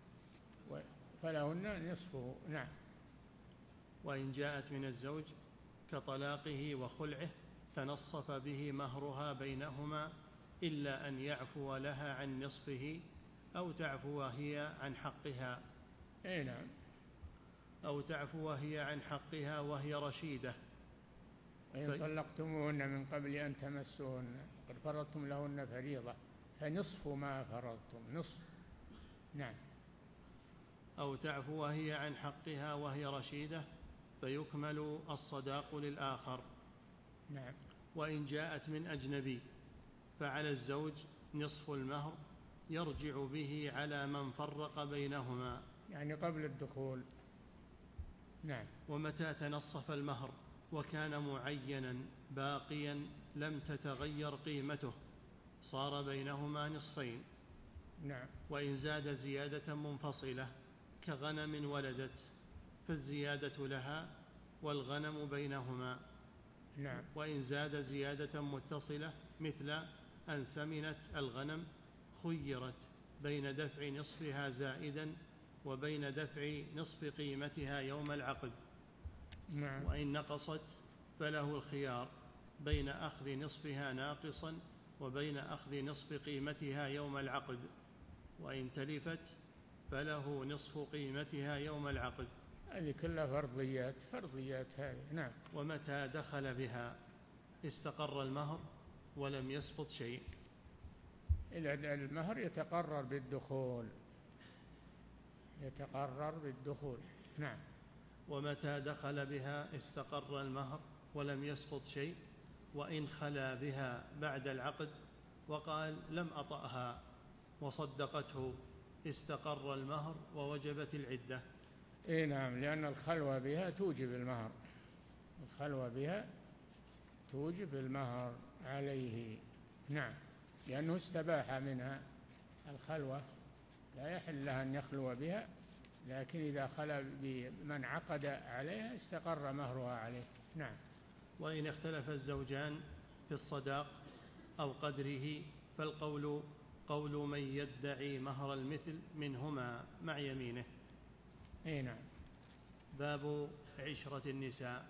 فلهن نصفه. نعم. وإن جاءت من الزوج كطلاقه وخلعه تنصف به مهرها بينهما إلا أن يعفو لها عن نصفه أو تعفو هي عن حقها. أي نعم. أو تعفو هي عن حقها وهي رشيدة. وإن طلقتموهن من قبل أن تمسوهن قد فرضتم لهن فريضة فنصف ما فرضتم نصف. نعم. أو تعفو هي عن حقها وهي رشيدة فيكمل الصداق للآخر. نعم. وإن جاءت من أجنبي فعلى الزوج نصف المهر يرجع به على من فرق بينهما يعني قبل الدخول. نعم. ومتى تنصف المهر وكان معينا باقيا لم تتغير قيمته صار بينهما نصفين. نعم. وإن زاد زيادة منفصلة كغنم ولدت فالزيادة لها والغنم بينهما. نعم. وإن زاد زيادة متصلة مثل أن سمنت الغنم خيرت بين دفع نصفها زائدا وبين دفع نصف قيمتها يوم العقد. نعم. وإن نقصت فله الخيار بين أخذ نصفها ناقصا وبين أخذ نصف قيمتها يوم العقد. وإن تلفت فله نصف قيمتها يوم العقد. هذه كلها فرضيات فرضيات هذه. نعم. ومتى دخل بها استقر المهر ولم يسقط شيء. إلى المهر يتقرر بالدخول يتقرر بالدخول. نعم. ومتى دخل بها استقر المهر ولم يسقط شيء. وإن خلا بها بعد العقد وقال لم أطأها وصدقته استقر المهر ووجبت العدة. إيه نعم، لأن الخلوة بها توجب المهر الخلوة بها توجب المهر عليه. نعم، لأنه استباح منها الخلوة، لا يحل لها أن يخلو بها، لكن إذا خلا بمن عقد عليها استقر مهرها عليه. نعم. وإن اختلف الزوجان في الصداق أو قدره فالقول قول من يدعي مهر المثل منهما مع يمينه. أي نعم. باب عشرة النساء.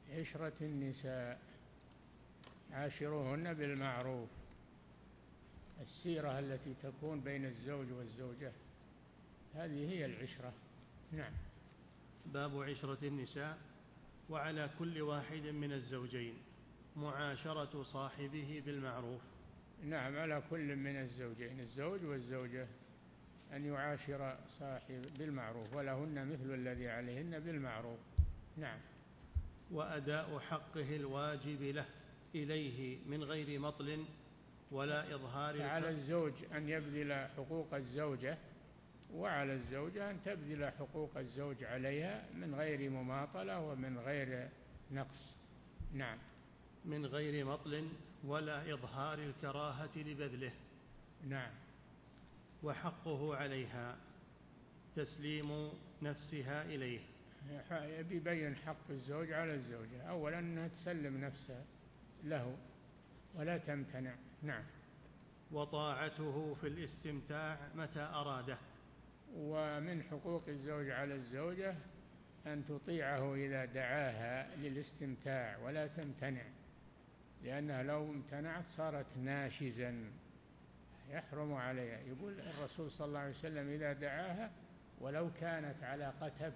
عشرة النساء عاشروهن بالمعروف. السيرة التي تكون بين الزوج والزوجة، هذه هي العشرة. نعم. باب عشرة النساء. وعلى كل واحد من الزوجين معاشرة صاحبه بالمعروف. نعم، على كل من الزوجين، الزوج والزوجة، أن يعاشر صاحب بالمعروف، ولهن مثل الذي عليهن بالمعروف. نعم. وأداء حقه الواجب له إليه من غير مطل ولا إظهار. على الزوج أن يبذل حقوق الزوجة، وعلى الزوجة أن تبذل حقوق الزوج عليها من غير مماطلة ومن غير نقص. نعم. من غير مطل ولا إظهار الكراهة لبذله. نعم. وحقه عليها تسليم نفسها إليه. يبين حق الزوج على الزوجة، أولا أنها تسلم نفسها له ولا تمتنع. نعم. وطاعته في الاستمتاع متى أراده. ومن حقوق الزوج على الزوجة أن تطيعه إذا دعاها للاستمتاع ولا تمتنع، لأنها لو امتنعت صارت ناشزا يحرم عليها. يقول الرسول صلى الله عليه وسلم إذا دعاها ولو كانت على قتب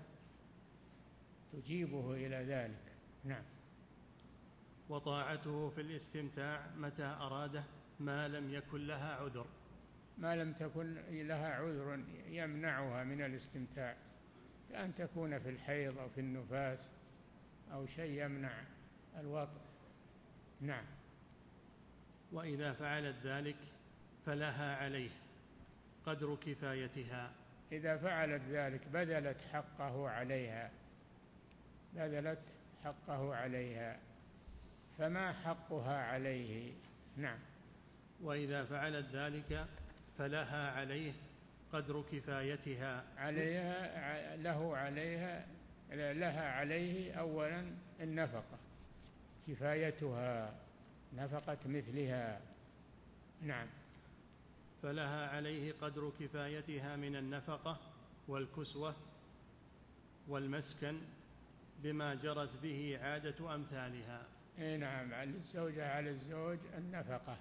تجيبه إلى ذلك. نعم. وطاعته في الاستمتاع متى أراده ما لم يكن لها عذر. ما لم تكن لها عذر يمنعها من الاستمتاع، كأن تكون في الحيض أو في النفاس أو شيء يمنع الوطء. نعم. وإذا فعلت ذلك فلها عليه قدر كفايتها. إذا فعلت ذلك بذلت حقه عليها، بذلت حقه عليها، فما حقها عليه. نعم. وإذا فعلت ذلك فلها عليه قدر كفايتها. عليها له عليها لها عليه أولا النفقة، كفايتها نفقة مثلها. نعم. فلها عليه قدر كفايتها من النفقة والكسوة والمسكن بما جرت به عادة أمثالها. إيه نعم، على الزوجة على الزوج النفقة،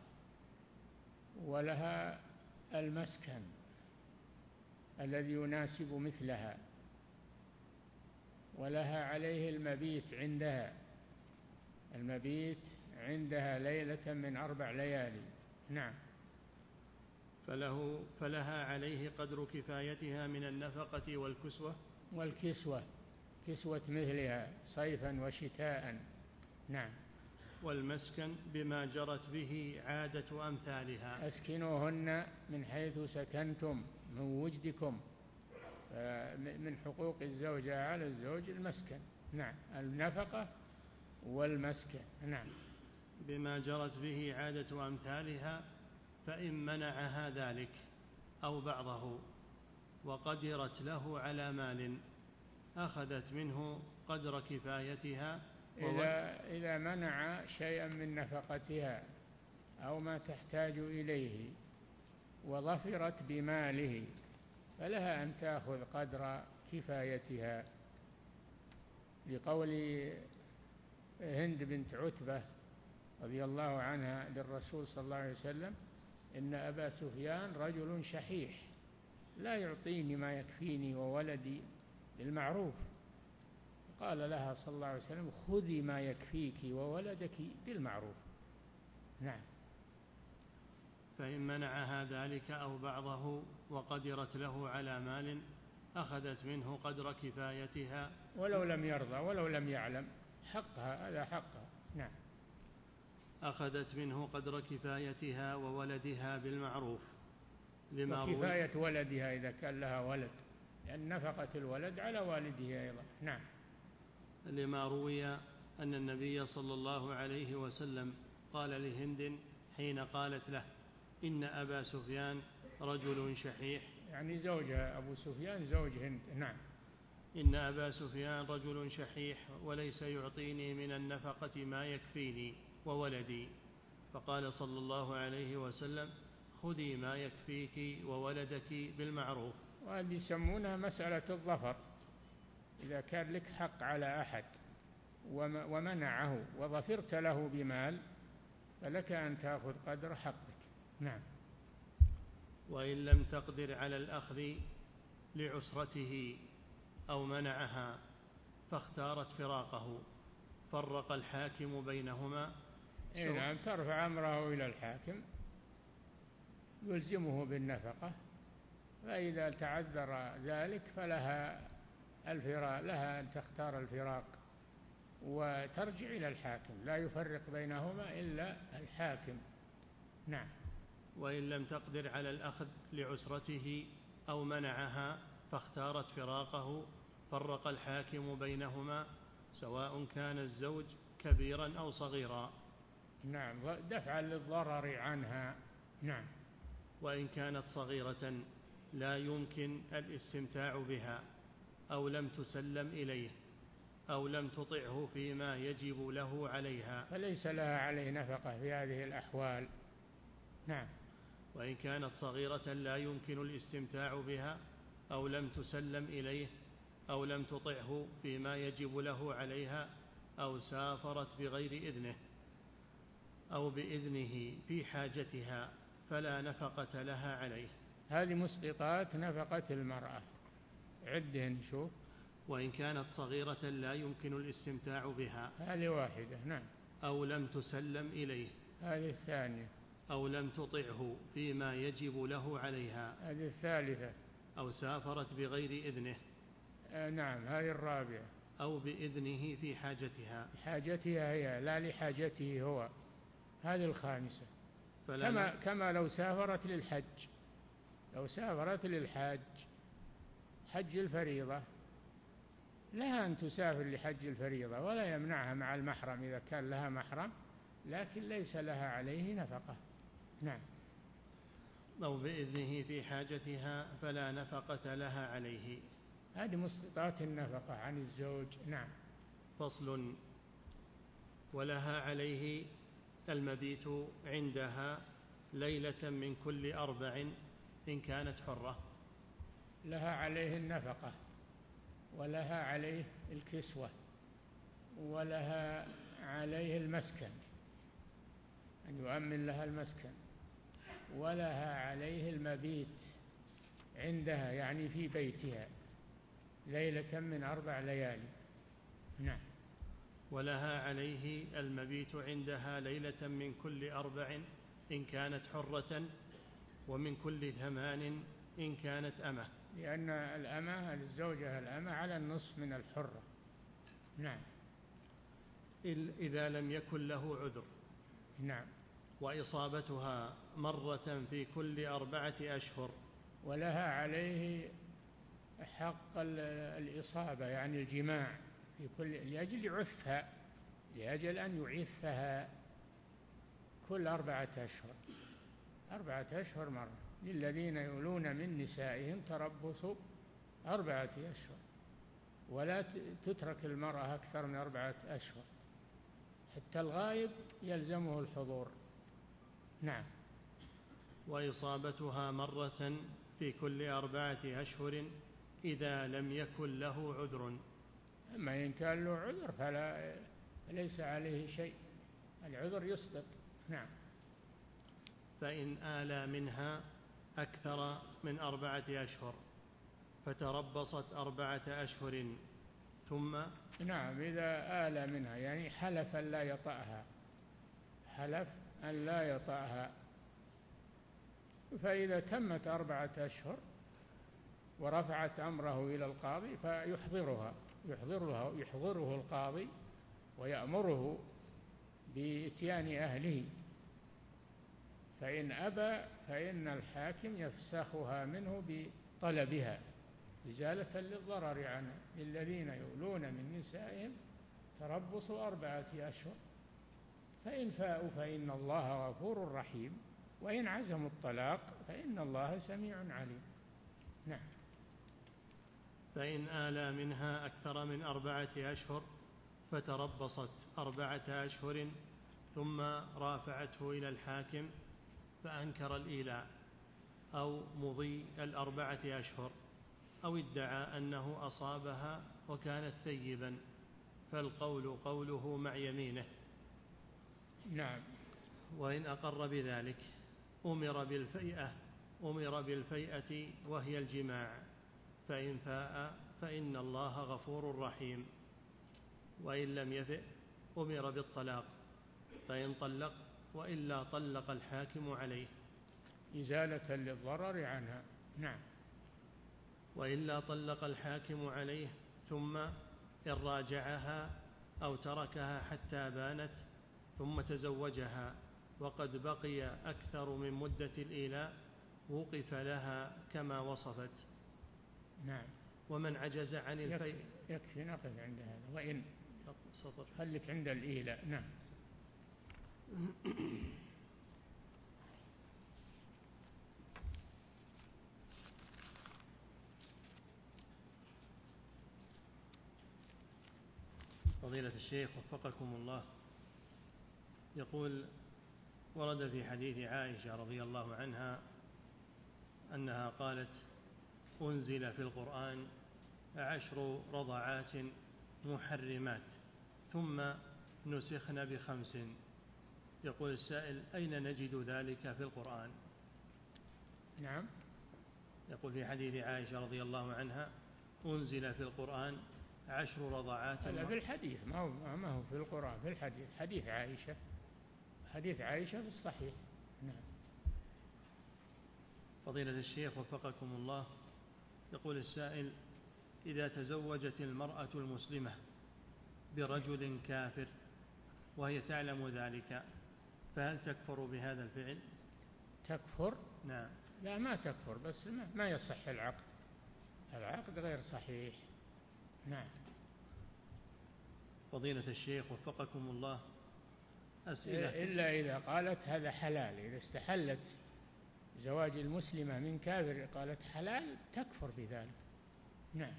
ولها المسكن الذي يناسب مثلها، ولها عليه المبيت عندها، المبيت عندها ليلة من أربع ليالي. نعم. فله فلها عليه قدر كفايتها من النفقة والكسوة والكسوة، كسوة مثلها صيفا وشتاء. نعم. والمسكن بما جرت به عادة أمثالها. أسكنوهن من حيث سكنتم من وجدكم. من حقوق الزوجة على الزوج المسكن. نعم، النفقة والمسكن. نعم. بما جرت به عادة أمثالها. فإن منعها ذلك أو بعضه وقدرت له على مال أخذت منه قدر كفايتها. إذا, إذا منع شيئا من نفقتها أو ما تحتاج إليه وظفرت بماله فلها أن تأخذ قدر كفايتها، لقول هند بنت عتبة رضي الله عنها للرسول صلى الله عليه وسلم: إن أبا سفيان رجل شحيح لا يعطيني ما يكفيني وولدي بالمعروف. قال لها صلى الله عليه وسلم: خذي ما يكفيك وولدك بالمعروف. نعم. فإن منعها ذلك أو بعضه وقدرت له على مال أخذت منه قدر كفايتها ولو لم يرضى ولو لم يعلم حقها، هذا حقها. نعم. أخذت منه قدر كفايتها وولدها بالمعروف. لما وكفاية ولدها إذا كان لها ولد، لأن نفقة الولد على والده أيضا. نعم. لما روي أن النبي صلى الله عليه وسلم قال لهند حين قالت له: إن أبا سفيان رجل شحيح، يعني زوجها أبو سفيان زوج هند. نعم. إن أبا سفيان رجل شحيح وليس يعطيني من النفقة ما يكفيني وولدي. فقال صلى الله عليه وسلم: خذي ما يكفيك وولدك بالمعروف. وهذه يسمونها مسألة الظفر. إذا كان لك حق على أحد ومنعه وظفرت له بمال فلك أن تأخذ قدر حقك. نعم. وإن لم تقدر على الأخذ لعسرته أو منعها فاختارت فراقه فرق الحاكم بينهما. نعم، ترفع أمره إلى الحاكم يلزمه بالنفقة، فإذا تعذر ذلك فلها الفراق، لها أن تختار الفراق وترجع إلى الحاكم، لا يفرق بينهما إلا الحاكم. نعم. وإن لم تقدر على الأخذ لعسرته أو منعها فاختارت فراقه فرق الحاكم بينهما سواء كان الزوج كبيرا أو صغيرا. نعم، دفعا للضرر عنها. نعم. وإن كانت صغيرة لا يمكن الاستمتاع بها أو لم تسلم إليه أو لم تطعه فيما يجب له عليها فليس لها عليه نفقة في هذه الأحوال. نعم. وإن كانت صغيرة لا يمكن الاستمتاع بها أو لم تسلم إليه أو لم تطعه فيما يجب له عليها أو سافرت بغير إذنه أو بإذنه في حاجتها فلا نفقة لها عليه. هذه مسقطات نفقة المرأة. عدهن شوف. وإن كانت صغيرة لا يمكن الاستمتاع بها هذه واحدة. نعم. أو لم تسلم إليه هذه الثانية. أو لم تطعه فيما يجب له عليها هذه الثالثة. أو سافرت بغير إذنه. آه نعم، هذه الرابعة. أو بإذنه في حاجتها. حاجتها هي، لا لحاجته هو. هذه الخامسة. كما, كما لو سافرت للحج، لو سافرت للحج حج الفريضة لها أن تسافر لحج الفريضة ولا يمنعها مع المحرم إذا كان لها محرم، لكن ليس لها عليه نفقة. نعم. أو بإذنه في حاجتها فلا نفقة لها عليه. هذه مسقطات النفقة عن الزوج. نعم. فصل. ولها عليه المبيت عندها ليلة من كل أربع إن كانت حرة. لها عليه النفقة، ولها عليه الكسوة، ولها عليه المسكن، أن يؤمن لها المسكن، ولها عليه المبيت عندها يعني في بيتها ليلة من أربع ليالي. نعم. ولها عليه المبيت عندها ليلة من كل أربع إن كانت حرة ومن كل ثمان إن كانت أمة، لأن الأمة الزوجة الأمة على النصف من الحرة. نعم. إذا لم يكن له عذر. نعم. وإصابتها مرة في كل أربعة أشهر. ولها عليه حق الإصابة يعني الجماع في كل، لأجل يعفها، لأجل أن يعفها كل أربعة أشهر. أربعة أشهر مرة. للذين يولون من نسائهم تربص أربعة أشهر، ولا تترك المرأة أكثر من أربعة أشهر، حتى الغائب يلزمه الحضور. نعم. وإصابتها مرة في كل أربعة أشهر إذا لم يكن له عذر. أما إن كان له عذر فلا ليس عليه شيء، العذر يسقط. نعم. فإن آلى منها أكثر من أربعة أشهر فتربصت أربعة أشهر ثم. نعم، إذا آلى منها يعني حلف أن لا يطأها، حلف أن لا يطأها، فإذا تمت أربعة أشهر ورفعت أمره إلى القاضي فيحضرها، يحضرها يحضره القاضي ويأمره بإتيان أهله، فإن أبى فإن الحاكم يفسخها منه بطلبها إزالة للضرر عنه. للذين يولون من نسائهم تربص أربعة أشهر، فإن فاءوا فإن الله غفور رحيم، وإن عزموا الطلاق فإن الله سميع عليم. نعم. فإن آلى منها أكثر من أربعة أشهر فتربصت أربعة أشهر ثم رافعته إلى الحاكم فأنكر الإيلاء أو مضي الأربعة أشهر أو ادعى أنه أصابها وكانت ثيبا فالقول قوله مع يمينه. نعم. وإن أقر بذلك أمر بالفيئة أمر بالفيئة وهي الجماع، فإن فاء فإن الله غفور رحيم، وإن لم يفئ أمر بالطلاق، فإن طلق وإلا طلق الحاكم عليه إزالة للضرر عنها. نعم. وإلا طلق الحاكم عليه، ثم إن راجعها أو تركها حتى بانت ثم تزوجها وقد بقي أكثر من مدة الإيلاء وقف لها كما وصفت. نعم. ومن عجز عن الفيء يكفي, يكفي نقف عند هذا. وإن سطر خليك عند الإيلاء. نعم. فضيلة الشيخ وفقكم الله، يقول: ورد في حديث عائشة رضي الله عنها أنها قالت: أنزل في القرآن عشر رضعات محرمات ثم نسخن بخمس. يقول السائل: أين نجد ذلك في القرآن؟ نعم. يقول في حديث عائشة رضي الله عنها: أنزل في القرآن عشر رضعات. هذا في الحديث، ما هو ما هو في القرآن، في الحديث، حديث عائشة، حديث عائشة في الصحيح. نعم. فضيلة الشيخ وفقكم الله، يقول السائل: إذا تزوجت المرأة المسلمة برجل كافر وهي تعلم ذلك فهل تكفر بهذا الفعل؟ تكفر؟ نعم. لا، ما تكفر، بس ما يصح العقد، العقد غير صحيح. نعم. فضيلة الشيخ وفقكم الله، أسئلة إلا إذا قالت هذا حلال، إذا استحلت زواج المسلمة من كافر قالت حلال تكفر بذلك. نعم.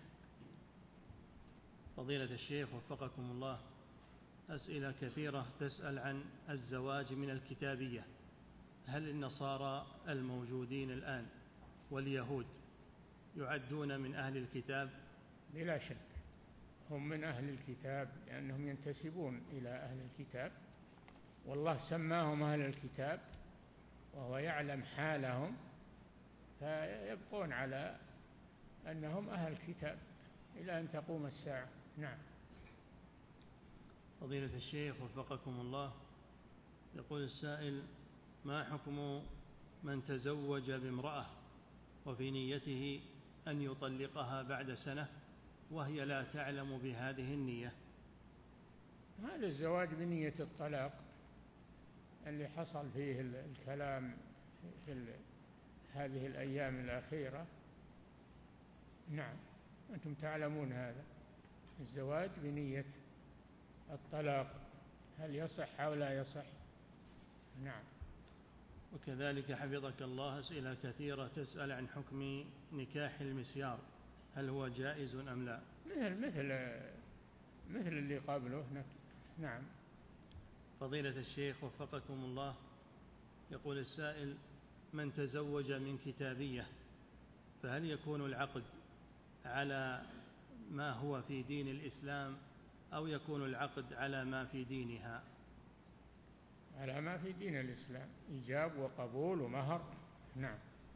فضيلة الشيخ وفقكم الله، أسئلة كثيرة تسأل عن الزواج من الكتابية. هل النصارى الموجودين الآن واليهود يعدون من أهل الكتاب؟ بلا شك هم من أهل الكتاب، لأنهم ينتسبون إلى أهل الكتاب، والله سماهم أهل الكتاب وهو يعلم حالهم، فيبقون على أنهم أهل الكتاب إلى أن تقوم الساعة. نعم. فضيلة الشيخ وفقكم الله، يقول السائل: ما حكم من تزوج بامرأة وفي نيته أن يطلقها بعد سنة وهي لا تعلم بهذه النية؟ هذا الزواج بنية الطلاق اللي حصل فيه الكلام في هذه الأيام الأخيرة. نعم، أنتم تعلمون هذا الزواج بنية الطلاق، هل يصح أو لا يصح؟ نعم. وكذلك حفظك الله أسئلة كثيرة تسأل عن حكم نكاح المسيار، هل هو جائز أم لا؟ مثل مثل مثل اللي قبله. نعم. فضيلة الشيخ وفقكم الله، يقول السائل: من تزوج من كتابية فهل يكون العقد على ما هو في دين الإسلام أو يكون العقد على ما في دينها؟ على ما في دين الإسلام، إيجاب وقبول ومهر. نعم.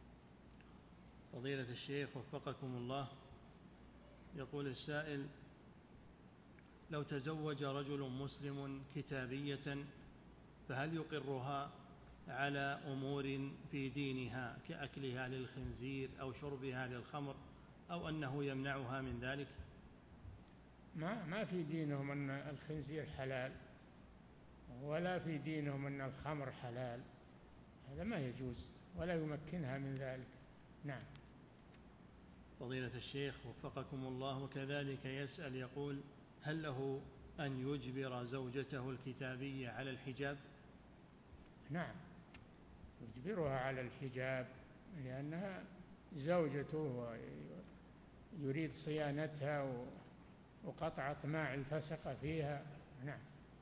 فضيلة الشيخ وفقكم الله، يقول السائل: لو تزوج رجل مسلم كتابية فهل يقرها على أمور في دينها كأكلها للخنزير أو شربها للخمر أو أنه يمنعها من ذلك؟ ما ما في دينهم أن الخنزير حلال ولا في دينهم أن الخمر حلال، هذا ما يجوز ولا يمكنها من ذلك. نعم. فضيلة الشيخ وفقكم الله، وكذلك يسأل يقول: هل له أن يجبر زوجته الكتابية على الحجاب؟ نعم، يجبرها على الحجاب لأنها زوجته ويريد صيانتها وقطع طماع الفسق فيها. نعم.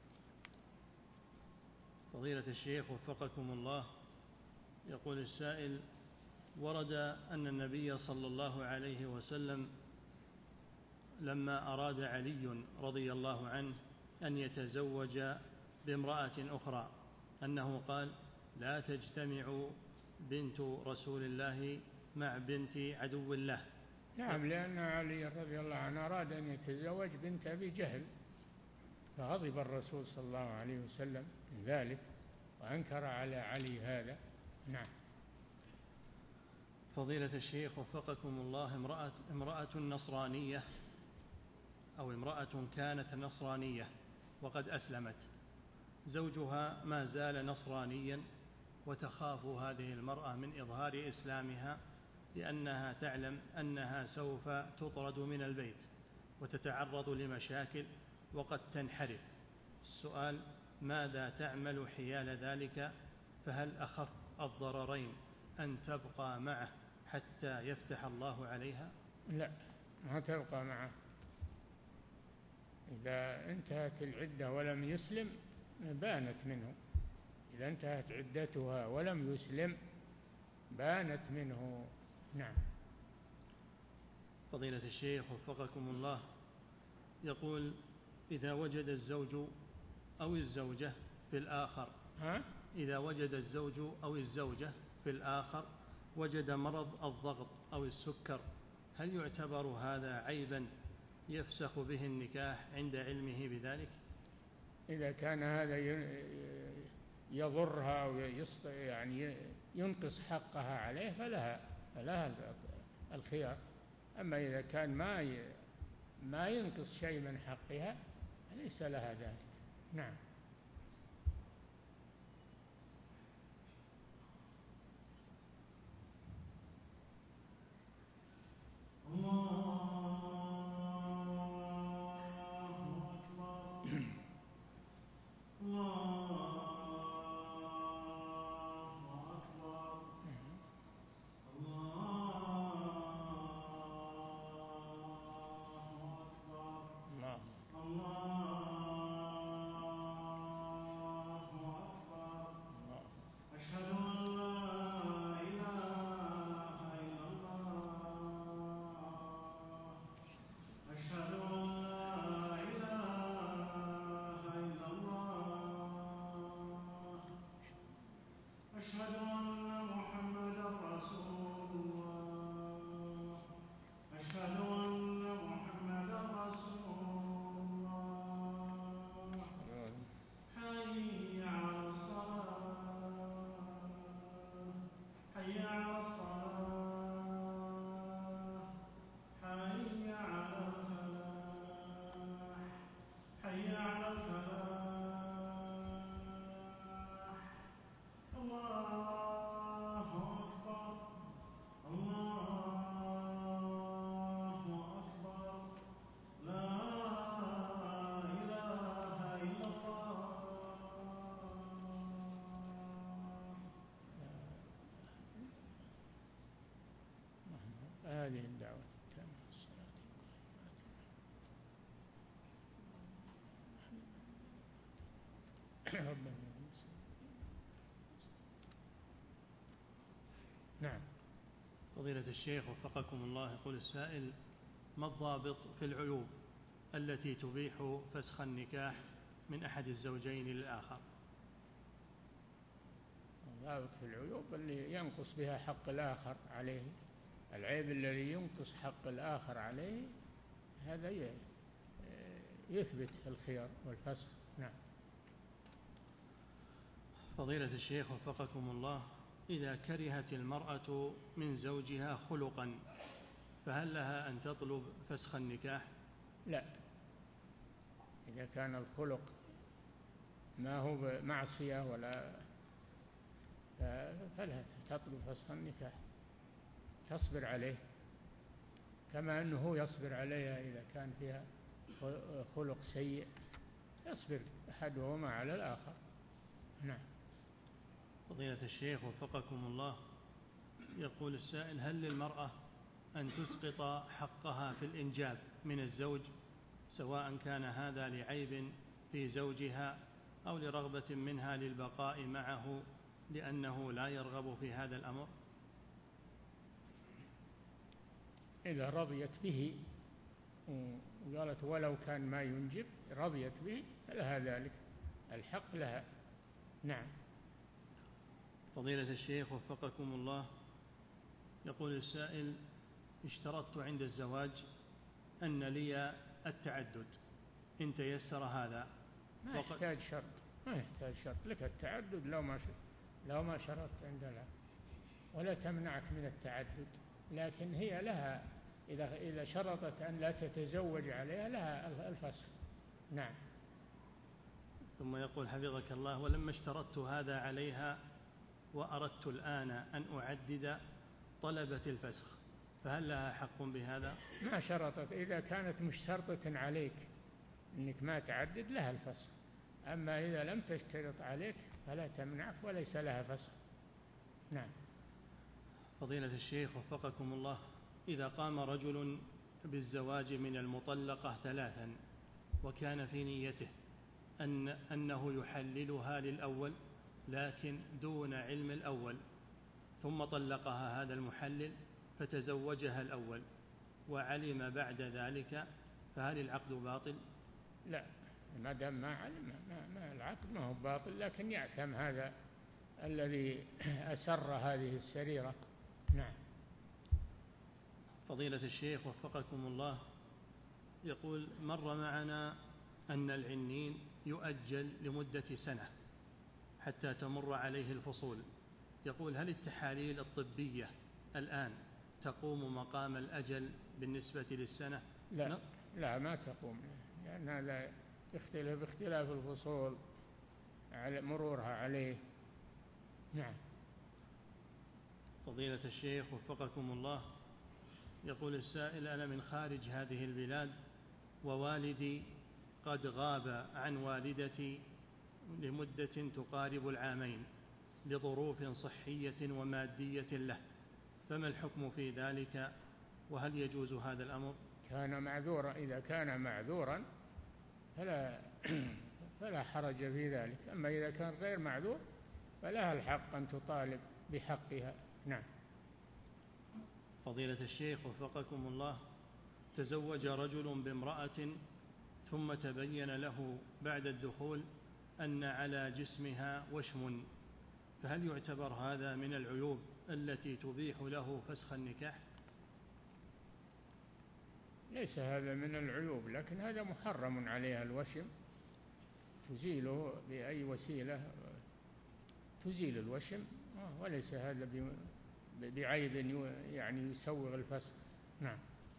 فضيلة الشيخ وفقكم الله، يقول السائل: ورد أن النبي صلى الله عليه وسلم لما أراد علي رضي الله عنه أن يتزوج بامرأة أخرى أنه قال: لا تجتمع بنت رسول الله مع بنت عدو الله. نعم، لأن علي رضي الله عنه أراد أن يتزوج بنت أبي جهل، فغضب الرسول صلى الله عليه وسلم من ذلك وأنكر على علي هذا. نعم. فضيلة الشيخ وفقكم الله، امرأة, امرأة نصرانية أو امرأة كانت نصرانية وقد أسلمت، زوجها ما زال نصرانيا، وتخاف هذه المرأة من إظهار إسلامها لأنها تعلم أنها سوف تطرد من البيت وتتعرض لمشاكل وقد تنحرف. السؤال: ماذا تعمل حيال ذلك؟ فهل أخف الضررين أن تبقى معه حتى يفتح الله عليها؟ لا، ما تبقى معه. إذا انتهت العدة ولم يسلم بانت منه. إذا انتهت عدتها ولم يسلم بانت منه. نعم. فضيلة الشيخ وفقكم الله، يقول: إذا وجد الزوج أو الزوجة في الآخر ها؟ إذا وجد الزوج أو الزوجة في الآخر وجد مرض الضغط أو السكر، هل يعتبر هذا عيبا يفسخ به النكاح عند علمه بذلك؟ إذا كان هذا يضرها أو يعني ينقص حقها عليه فلها فلها الخيار. أما إذا كان ما ما ينقص شيء من حقها ليس لها ذلك. نعم. هذه الدعوة التامة الصلاة القائمة. نعم. فضيلة الشيخ وفقكم الله، يقول السائل: ما الضابط في العيوب التي تبيح فسخ النكاح من أحد الزوجين للآخر؟ الضابط في العيوب اللي ينقص بها حق الآخر عليه، العيب الذي ينقص حق الآخر عليه هذا يثبت الخيار والفسخ. نعم. فضيلة الشيخ وفقكم الله، إذا كرهت المرأة من زوجها خلقا فهل لها أن تطلب فسخ النكاح؟ لا، إذا كان الخلق ما هو معصية ولا فلا تطلب فسخ النكاح، تصبر عليه كما أنه يصبر عليها. إذا كان فيها خلق سيء يصبر أحدهما على الآخر. نعم. فضيلة الشيخ وفقكم الله، يقول السائل: هل للمرأة أن تسقط حقها في الإنجاب من الزوج سواء كان هذا لعيب في زوجها أو لرغبة منها للبقاء معه لأنه لا يرغب في هذا الأمر؟ إذا رضيت به وقالت ولو كان ما ينجب رضيت به فلها ذلك الحق لها. نعم. فضيلة الشيخ وفقكم الله، يقول السائل: اشترطت عند الزواج أن لي التعدد، إن تيسر هذا. ما يحتاج شرط، ما يحتاج شرط لك التعدد لو ما لو ما شرطت عند الله، ولا تمنعك من التعدد، لكن هي لها إذا إذا شرطت أن لا تتزوج عليها لها الفسخ. نعم. ثم يقول حفظك الله: ولما اشترطت هذا عليها وأردت الآن أن أعدد طلبت الفسخ، فهل لها حق بهذا؟ ما شرطت، إذا كانت مشترطة عليك أنك ما تعدد لها الفسخ، أما إذا لم تشترط عليك فلا تمنعك وليس لها فسخ. نعم. فضيلة الشيخ وفقكم الله، إذا قام رجل بالزواج من المطلقة ثلاثا وكان في نيته أن أنه يحللها للأول لكن دون علم الأول، ثم طلقها هذا المحلل فتزوجها الأول وعلم بعد ذلك، فهل العقد باطل؟ لا، ما دام ما علم ما, ما العقد ما هو باطل، لكن يأثم هذا الذي أسر هذه السريرة. نعم. فضيلة الشيخ وفقكم الله، يقول: مر معنا أن العنين يؤجل لمدة سنة حتى تمر عليه الفصول، يقول: هل التحاليل الطبية الآن تقوم مقام الأجل بالنسبة للسنة؟ لا لا ما تقوم، لأن هذا يختلف باختلاف الفصول على مرورها عليه. نعم. فضيلة الشيخ وفقكم الله، يقول السائل: أنا من خارج هذه البلاد ووالدي قد غاب عن والدتي لمدة تقارب العامين لظروف صحية ومادية له، فما الحكم في ذلك وهل يجوز هذا الأمر؟ كان معذورا، إذا كان معذورا فلا فلا حرج في ذلك، أما إذا كان غير معذور فلها الحق أن تطالب بحقها. نعم. فضيلة الشيخ وفقكم الله، تزوج رجل بامرأة ثم تبين له بعد الدخول أن على جسمها وشم، فهل يعتبر هذا من العيوب التي تبيح له فسخ النكاح؟ ليس هذا من العيوب، لكن هذا محرم عليها الوشم، تزيله بأي وسيلة تزيل الوشم، وليس هذا بعيب يعني يسوغ الفسخ. نعم.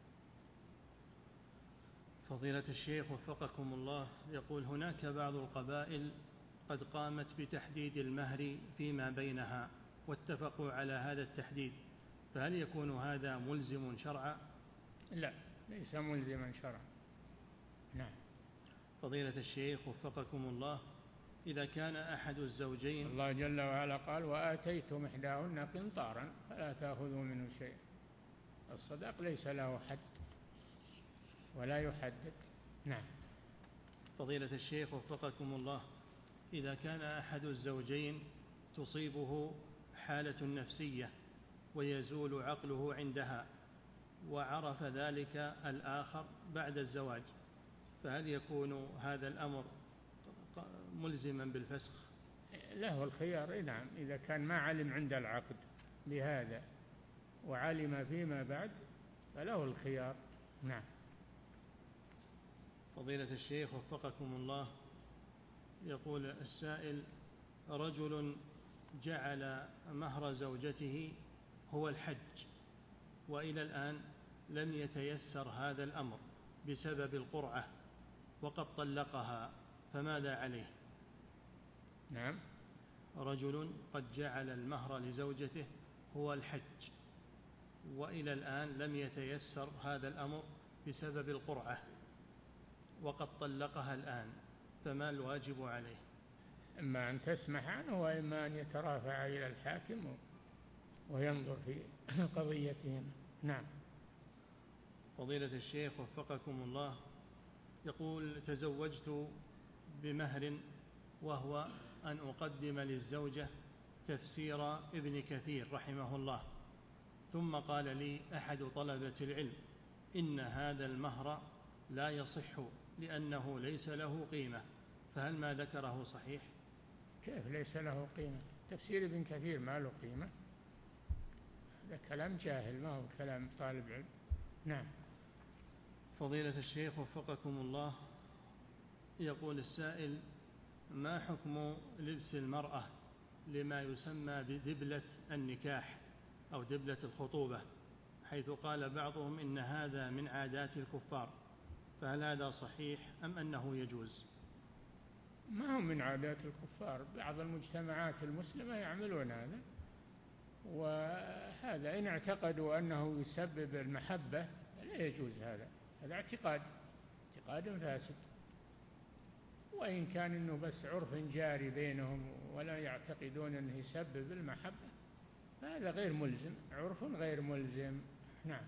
فضيلة الشيخ وفقكم الله، يقول: هناك بعض القبائل قد قامت بتحديد المهر فيما بينها واتفقوا على هذا التحديد، فهل يكون هذا ملزم شرعا؟ لا، ليس ملزما شرعا. نعم. فضيلة الشيخ وفقكم الله، إذا كان أحد الزوجين، الله جل وعلا قال: وآتيتم إحداهن قنطارا فلا تأخذوا منه شيئا. الصداق ليس له حد ولا يحدد. نعم. فضيلة الشيخ وفقكم الله، إذا كان أحد الزوجين تصيبه حالة نفسية ويزول عقله عندها وعرف ذلك الآخر بعد الزواج، فهل يكون هذا الأمر ملزما بالفسخ؟ له الخيار. نعم، إذا كان ما علم عند العقد بهذا وعلم فيما بعد فله الخيار. نعم. فضيلة الشيخ وفقكم الله، يقول السائل: رجل جعل مهر زوجته هو الحج وإلى الآن لم يتيسر هذا الأمر بسبب القرعة وقد طلقها، فماذا عليه؟ نعم. رجل قد جعل المهر لزوجته هو الحج وإلى الآن لم يتيسر هذا الأمر بسبب القرعة وقد طلقها الآن، فما الواجب عليه؟ إما أن تسمح عنه وإما أن يترافع إلى الحاكم وينظر في قضيتهم. نعم. فضيلة الشيخ وفقكم الله، يقول: تزوجت بمهر وهو أن أقدم للزوجة تفسير ابن كثير رحمه الله، ثم قال لي أحد طلبة العلم إن هذا المهر لا يصح لأنه ليس له قيمة، فهل ما ذكره صحيح؟ كيف ليس له قيمة؟ تفسير ابن كثير ما له قيمة، هذا كلام جاهل ما هو كلام طالب علم. نعم. فضيلة الشيخ وفقكم الله، يقول السائل: ما حكم لبس المرأة لما يسمى بدبلة النكاح أو دبلة الخطوبة، حيث قال بعضهم إن هذا من عادات الكفار، فهل هذا صحيح أم أنه يجوز؟ ما هو من عادات الكفار، بعض المجتمعات المسلمة يعملون هذا، وهذا إن اعتقدوا أنه يسبب المحبة لا يجوز، هذا هذا اعتقاد اعتقاد فاسد. وإن كان إنه بس عرف جاري بينهم ولا يعتقدون أنه يسبب المحبة، هذا غير ملزم، عرف غير ملزم. نعم.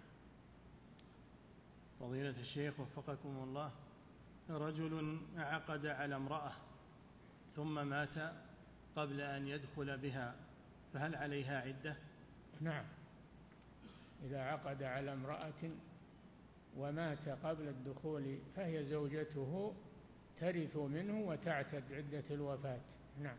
فضيلة الشيخ وفقكم الله، رجل عقد على امرأة ثم مات قبل أن يدخل بها، فهل عليها عدة؟ نعم، إذا عقد على امرأة ومات قبل الدخول فهي زوجته، ترث منه وتعتد عدة الوفاة. نعم.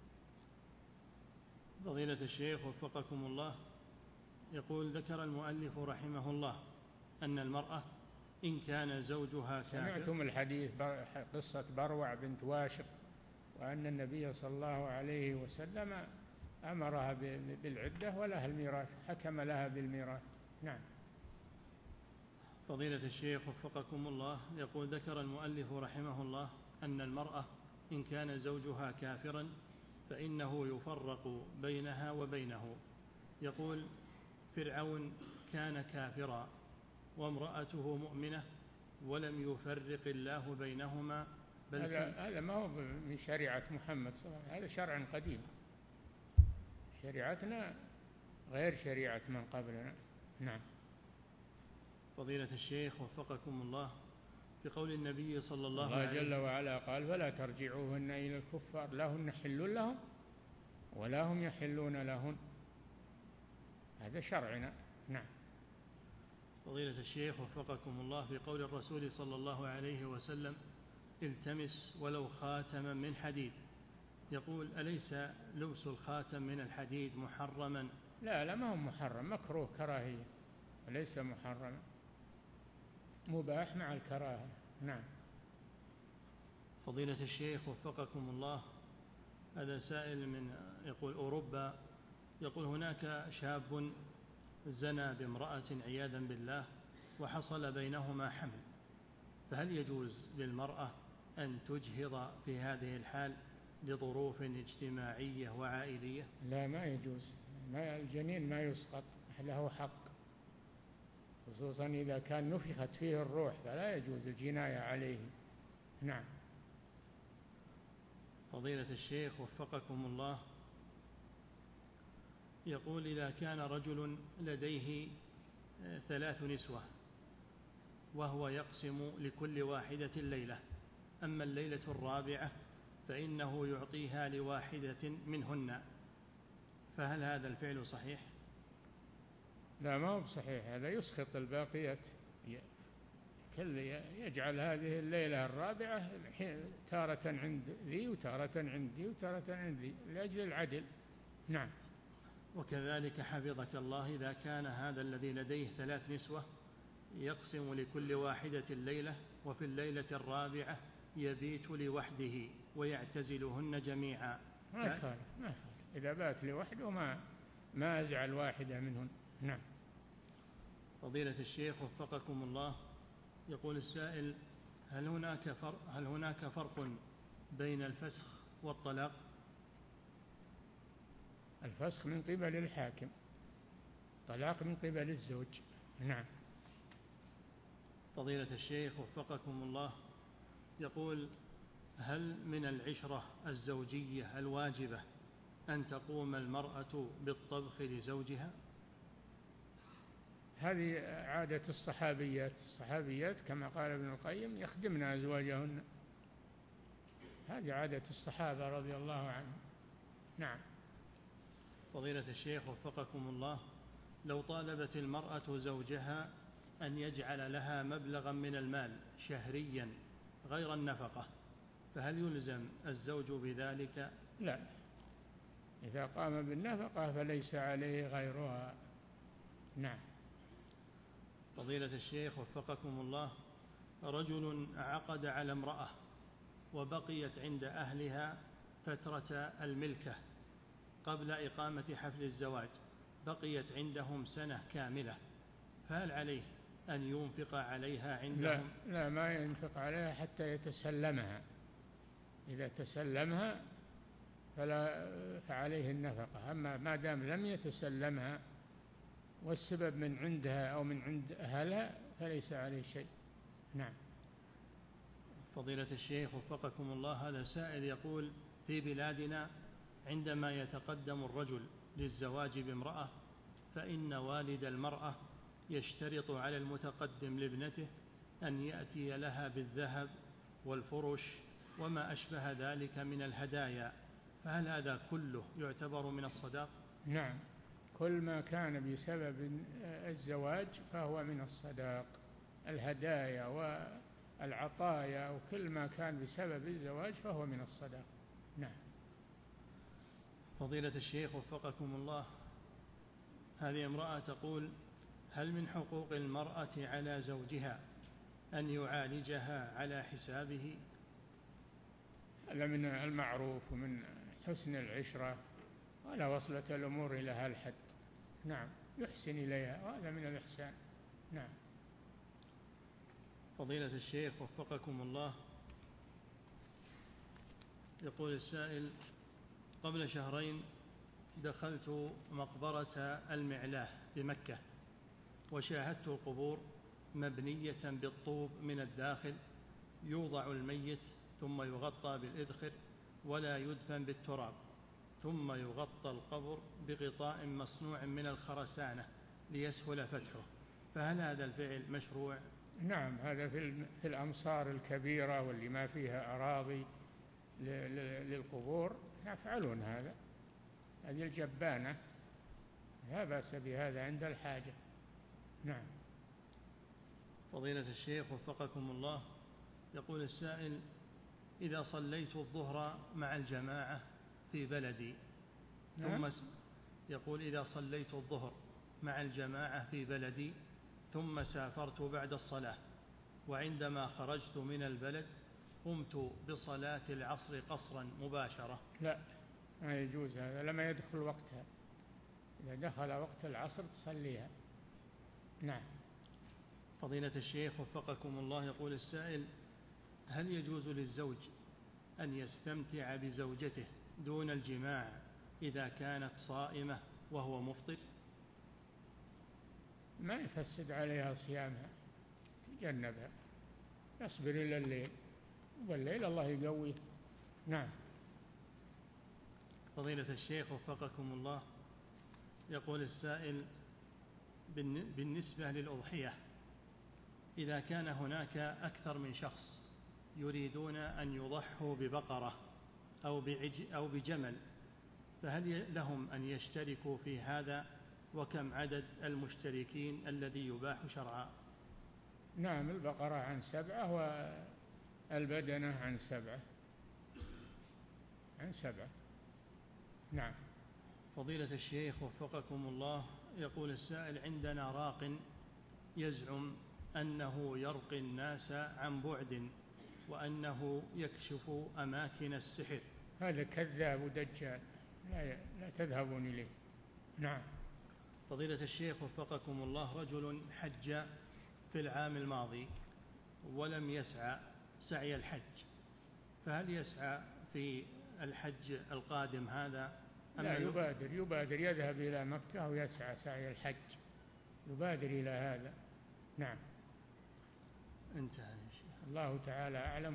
فضيلة الشيخ وفقكم الله، يقول: ذكر المؤلف رحمه الله أن المرأة إن كان زوجها كافر. سمعتم الحديث قصة بروع بنت واشق، وأن النبي صلى الله عليه وسلم أمرها بالعدة ولها الميراث، حكم لها بالميراث. نعم. فضيلة الشيخ وفقكم الله، يقول: ذكر المؤلف رحمه الله أن المرأة إن كان زوجها كافرا فإنه يفرق بينها وبينه. يقول: فرعون كان كافرا وامرأته مؤمنة ولم يفرق الله بينهما، بل هذا هذا ما هو من شريعة محمد صلى الله عليه وسلم، هذا شرع قديم، شريعتنا غير شريعة من قبلنا. نعم. فضيلة الشيخ وفقكم الله، في قول النبي صلى الله عليه وسلم: الله جل وعلا قال: فلا ترجعوهن إلى الكفار، لا هن حل لهم ولا هم يحلون لهن، هذا شرعنا. نعم. فضيلة الشيخ وفقكم الله، في قول الرسول صلى الله عليه وسلم: التمس ولو خاتما من حديد، يقول: أليس لبس الخاتم من الحديد محرما؟ لا لا، ما هو محرم، مكروه كراهية، ليس محرما، مباح مع الكراهة. نعم. فضيلة الشيخ وفقكم الله، هذا سائل من يقول أوروبا، يقول: هناك شاب زنى بامرأة عياذا بالله وحصل بينهما حمل، فهل يجوز للمرأة أن تجهض في هذه الحال لظروف اجتماعية وعائلية؟ لا، ما يجوز، ما الجنين ما يسقط، له حق، خصوصا إذا كان نفخت فيه الروح فلا يجوز الجناية عليه. نعم. فضيلة الشيخ وفقكم الله، يقول: إذا كان رجل لديه ثلاث نسوة وهو يقسم لكل واحدة الليلة، أما الليلة الرابعة فإنه يعطيها لواحدة منهن، فهل هذا الفعل صحيح؟ لا، ما هو صحيح، هذا يسخط الباقيات، يجعل هذه الليلة الرابعة تارة عند ذي وتارة عند ذي وتارة عند ذي لأجل العدل. نعم. وكذلك حفظك الله، إذا كان هذا الذي لديه ثلاث نسوة يقسم لكل واحدة الليلة، وفي الليلة الرابعة يبيت لوحده ويعتزلهن جميعا، ما يخالف، ما يخالف، إذا بات لوحده ما ما أزعل واحدة منهن. نعم. فضيلة الشيخ وفقكم الله، يقول السائل: هل هناك فرق هل هناك فرق بين الفسخ والطلاق؟ الفسخ من قبل الحاكم، طلاق من قبل الزوج. نعم. فضيلة الشيخ وفقكم الله، يقول: هل من العشرة الزوجية الواجبة أن تقوم المرأة بالطبخ لزوجها؟ هذه عادة الصحابيات، الصحابيات كما قال ابن القيم يخدمن أزواجهن، هذه عادة الصحابة رضي الله عنهم. نعم. فضيلة الشيخ وفقكم الله، لو طالبت المرأة زوجها أن يجعل لها مبلغا من المال شهريا غير النفقة، فهل يلزم الزوج بذلك؟ لا إذا قام بالنفقة فليس عليه غيرها. نعم. فضيلة الشيخ وفقكم الله، رجل عقد على امرأة وبقيت عند أهلها فترة الملكة قبل إقامة حفل الزواج، بقيت عندهم سنة كاملة، فهل عليه أن ينفق عليها عندهم؟ لا, لا ما ينفق عليها حتى يتسلمها. إذا تسلمها فلا فعليه النفقة. أما ما دام لم يتسلمها والسبب من عندها أو من عند أهلها فليس عليه شيء. نعم. فضيلة الشيخ وفقكم الله، هذا سائل يقول: في بلادنا عندما يتقدم الرجل للزواج بامرأة فإن والد المرأة يشترط على المتقدم لابنته أن يأتي لها بالذهب والفرش وما أشبه ذلك من الهدايا، فهل هذا كله يعتبر من الصداق؟ نعم، كل ما كان بسبب الزواج فهو من الصداق. الهدايا والعطايا وكل ما كان بسبب الزواج فهو من الصداق. نعم. فضيلة الشيخ وفقكم الله، هذه امرأة تقول: هل من حقوق المرأة على زوجها أن يعالجها على حسابه؟ هذا من المعروف ومن حسن العشرة، ولا وصلت الأمور إلى هالحد. نعم، يحسن إليها وهذا من الإحسان. نعم. فضيلة الشيخ وفقكم الله، يقول السائل: قبل شهرين دخلت مقبرة المعلاه بمكة وشاهدت القبور مبنية بالطوب من الداخل، يوضع الميت ثم يغطى بالإذخر ولا يدفن بالتراب، ثم يغطى القبر بغطاء مصنوع من الخرسانة ليسهل فتحه، فهل هذا الفعل مشروع؟ نعم، هذا في الأمصار الكبيرة واللي ما فيها أراضي للقبور يفعلون هذا. هذه الجبانة لا بأس بهذا عند الحاجة. نعم. فضيلة الشيخ وفقكم الله، يقول السائل: إذا صليت الظهر مع الجماعة في بلدي نعم. ثم يقول إذا صليت الظهر مع الجماعة في بلدي ثم سافرت بعد الصلاة، وعندما خرجت من البلد قمت بصلاة العصر قصرا مباشرة، لا، ما يجوز هذا لما يدخل وقتها. إذا دخل وقت العصر تصليها. نعم. فضيلة الشيخ وفقكم الله، يقول السائل: هل يجوز للزوج أن يستمتع بزوجته دون الجماع إذا كانت صائمة وهو مفطر؟ ما يفسد عليها صيامها، يتجنبها، يصبر إلى الليل، والليل الله يقويه. نعم. فضيلة الشيخ وفقكم الله، يقول السائل: بالنسبة للأضحية، إذا كان هناك أكثر من شخص يريدون أن يضحوا ببقرة أو بعج أو بجمل، فهل لهم أن يشتركوا في هذا؟ وكم عدد المشتركين الذي يباح شرعا؟ نعم، البقرة عن سبعة والبدنة عن سبعة عن سبعة. نعم. فضيلة الشيخ وفقكم الله، يقول السائل: عندنا راق يزعم أنه يرقي الناس عن بعد وأنه يكشف أماكن السحر. هذا كذاب ودجال، لا, لا تذهبون إليه. نعم. فضيلة الشيخ وفقكم الله، رجل حج في العام الماضي ولم يسعى سعي الحج، فهل يسعى في الحج القادم هذا؟ لا، يبادر يبادر يذهب إلى مكة ويسعى سعي الحج، يبادر إلى هذا. نعم. انتهى. الله تعالى أعلم.